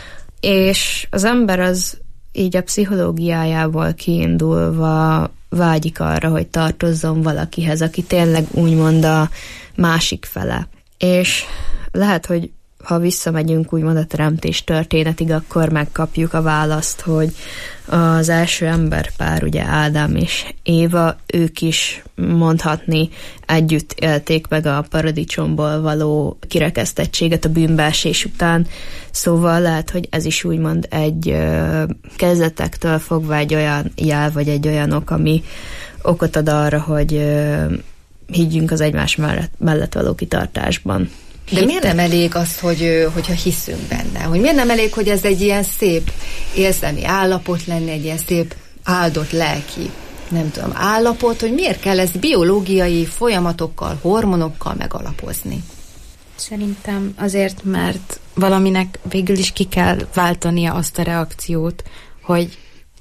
És az ember az így a pszichológiájából kiindulva vágyik arra, hogy tartozzon valakihez, aki tényleg úgymond a másik fele. És lehet, hogy ha visszamegyünk úgymond a teremtés történetig, akkor megkapjuk a választ, hogy az első emberpár, ugye Ádám és Éva, ők is mondhatni együtt élték meg a paradicsomból való kirekesztettséget a bűnbeesés után, szóval lehet, hogy ez is úgymond egy ö, kezdetektől fogva egy olyan jel, vagy egy olyan ok, ami okot ad arra, hogy ö, higgyünk az egymás mellett, mellett való kitartásban. De miért nem elég az, hogy, hogyha hiszünk benne? Hogy miért nem elég, hogy ez egy ilyen szép érzelmi állapot lenne, egy ilyen szép áldott lelki, nem tudom, állapot, hogy miért kell ezt biológiai folyamatokkal, hormonokkal megalapozni? Szerintem azért, mert valaminek végül is ki kell váltania azt a reakciót, hogy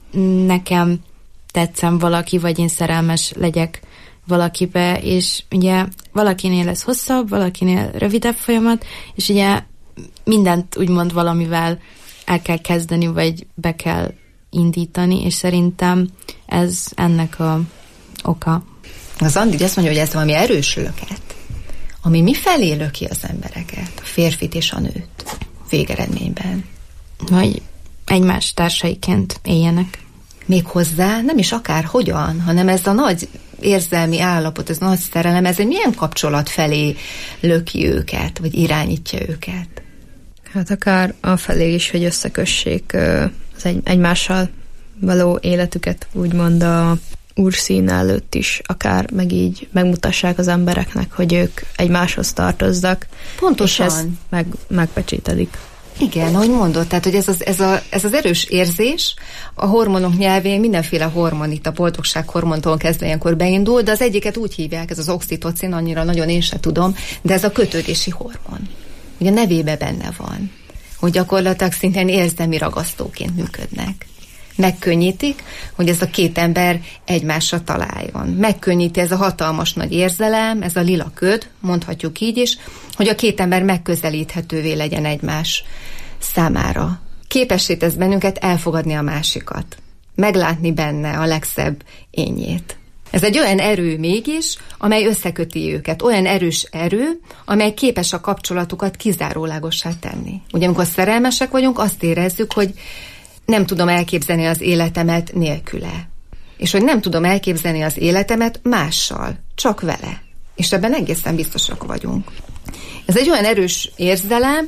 nekem tetszem valaki, vagy én szerelmes legyek valakibe, és ugye valakinél ez hosszabb, valakinél rövidebb folyamat, és ugye mindent úgymond valamivel el kell kezdeni, vagy be kell indítani, és szerintem ez ennek a oka. Az Andi azt mondja, hogy ez valami erős löket, ami mifelé löki az embereket, a férfit és a nőt végeredményben. Vagy egymás társaiként éljenek. Méghozzá nem is akár hogyan, hanem ez a nagy érzelmi állapot, ez a nagy szerelem, ez egy milyen kapcsolat felé löki őket, vagy irányítja őket? Hát akár afelé is, hogy összekössék az egy, egymással való életüket, úgymond a úrszín előtt is, akár meg így megmutassák az embereknek, hogy ők egymáshoz tartozzak. Pontosan. És ez meg, megpecsételik. Igen, ahogy mondod, tehát hogy ez az, ez, a, ez az erős érzés a hormonok nyelvén, mindenféle hormon, itt a boldogság hormontól kezdve ilyenkor beindul, de az egyiket úgy hívják, ez az oxitocin, annyira nagyon én sem tudom, de ez a kötődési hormon. Ugye a nevébe benne van, hogy gyakorlatilag szintén érzelmi ragasztóként működnek. Megkönnyítik, hogy ez a két ember egymásra találjon. Megkönnyíti ez a hatalmas nagy érzelem, ez a lila köd, mondhatjuk így is, hogy a két ember megközelíthetővé legyen egymás számára. Képessé tesz bennünket elfogadni a másikat, meglátni benne a legszebb énjét. Ez egy olyan erő mégis, amely összeköti őket, olyan erős erő, amely képes a kapcsolatukat kizárólagossá tenni. Ugye amikor szerelmesek vagyunk, azt érezzük, hogy nem tudom elképzelni az életemet nélküle. És hogy nem tudom elképzelni az életemet mással, csak vele. És ebben egészen biztosak vagyunk. Ez egy olyan erős érzelem,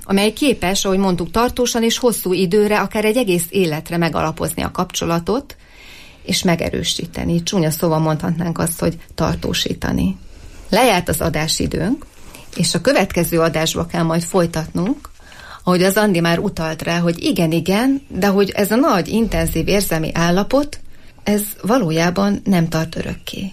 amely képes, ahogy mondtuk, tartósan és hosszú időre, akár egy egész életre megalapozni a kapcsolatot, és megerősíteni. Csúnya szóval mondhatnánk azt, hogy tartósítani. Lejárt az adásidőnk, és a következő adásba kell majd folytatnunk, ahogy az Andi már utalt rá, hogy igen, igen, de hogy ez a nagy, intenzív érzelmi állapot, ez valójában nem tart örökké.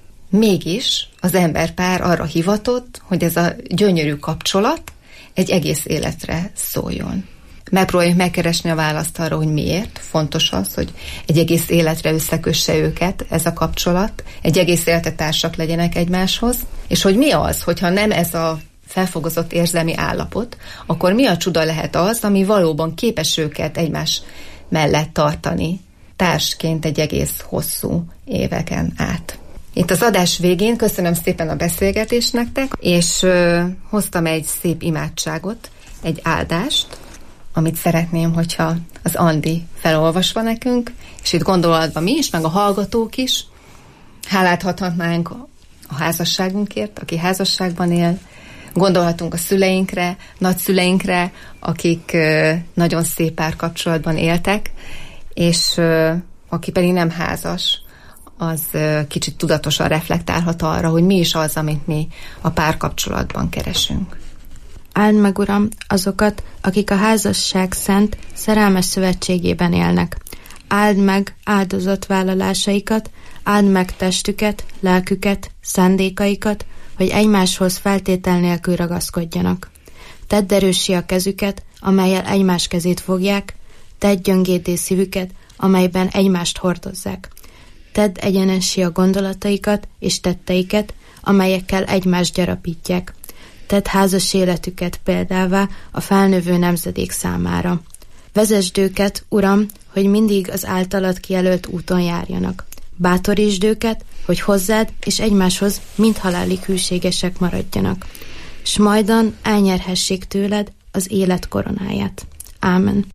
Mégis az emberpár arra hivatott, hogy ez a gyönyörű kapcsolat egy egész életre szóljon. Megpróbáljuk megkeresni a választ arra, hogy miért fontos az, hogy egy egész életre összekösse őket ez a kapcsolat, egy egész életet társak legyenek egymáshoz, és hogy mi az, hogyha nem ez a felfogozott érzelmi állapot, akkor mi a csuda lehet az, ami valóban képes őket egymás mellett tartani, társként egy egész hosszú éveken át. Itt az adás végén köszönöm szépen a beszélgetést nektek, és ö, hoztam egy szép imádságot, egy áldást, amit szeretném, hogyha az Andi felolvasva nekünk, és itt gondolatban mi is, meg a hallgatók is, hálát adhatnánk a házasságunkért, aki házasságban él, gondolhatunk a szüleinkre, nagyszüleinkre, akik ö, nagyon szép párkapcsolatban éltek, és ö, aki pedig nem házas, az ö, kicsit tudatosan reflektálhat arra, hogy mi is az, amit mi a párkapcsolatban keresünk. Áld meg, Uram, azokat, akik a házasság szent, szerelmes szövetségében élnek. Áld meg áldozott vállalásaikat, áld meg testüket, lelküket, szándékaikat, hogy egymáshoz feltétel nélkül ragaszkodjanak. Tedd erőssé a kezüket, amellyel egymás kezét fogják, tedd gyöngéddé szívüket, amelyben egymást hordozzák. Tedd egyenessé a gondolataikat és tetteiket, amelyekkel egymást gyarapítják. Tedd házas életüket példává a felnövő nemzedék számára. Vezesd őket, Uram, hogy mindig az általad kijelölt úton járjanak. Bátorítsd őket, hogy hozzád és egymáshoz mind halálig hűségesek maradjanak, s majdan elnyerhessék tőled az élet koronáját. Ámen.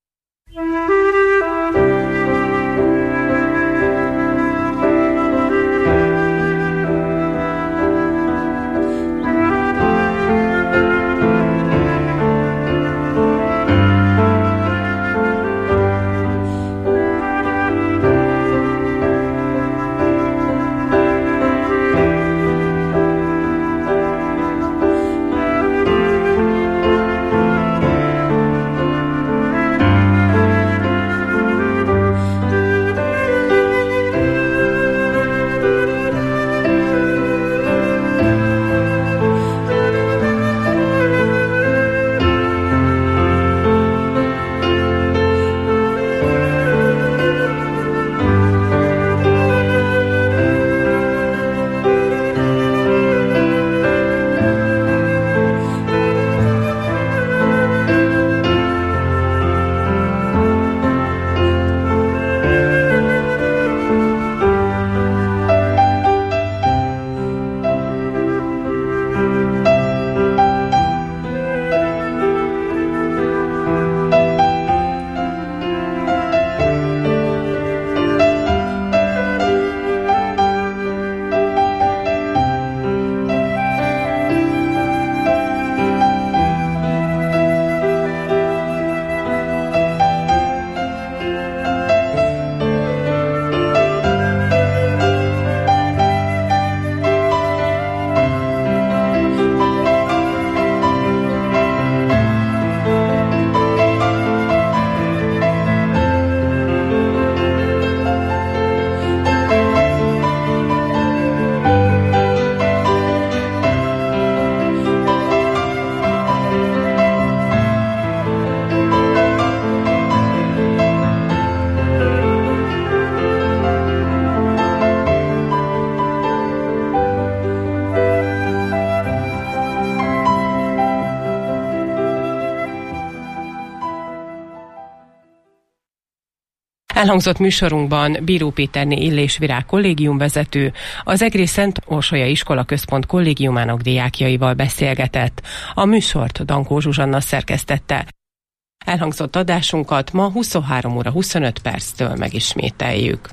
Elhangzott műsorunkban Bíró Péterné Illés Virág kollégiumvezető az Egri Szent Orsolya Iskola Központ kollégiumának diákjaival beszélgetett. A műsort Dankó Zsuzsanna szerkesztette. Elhangzott adásunkat ma huszonhárom óra huszonöt perctől megismételjük.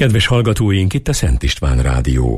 Kedves hallgatóink, itt a Szent István Rádió.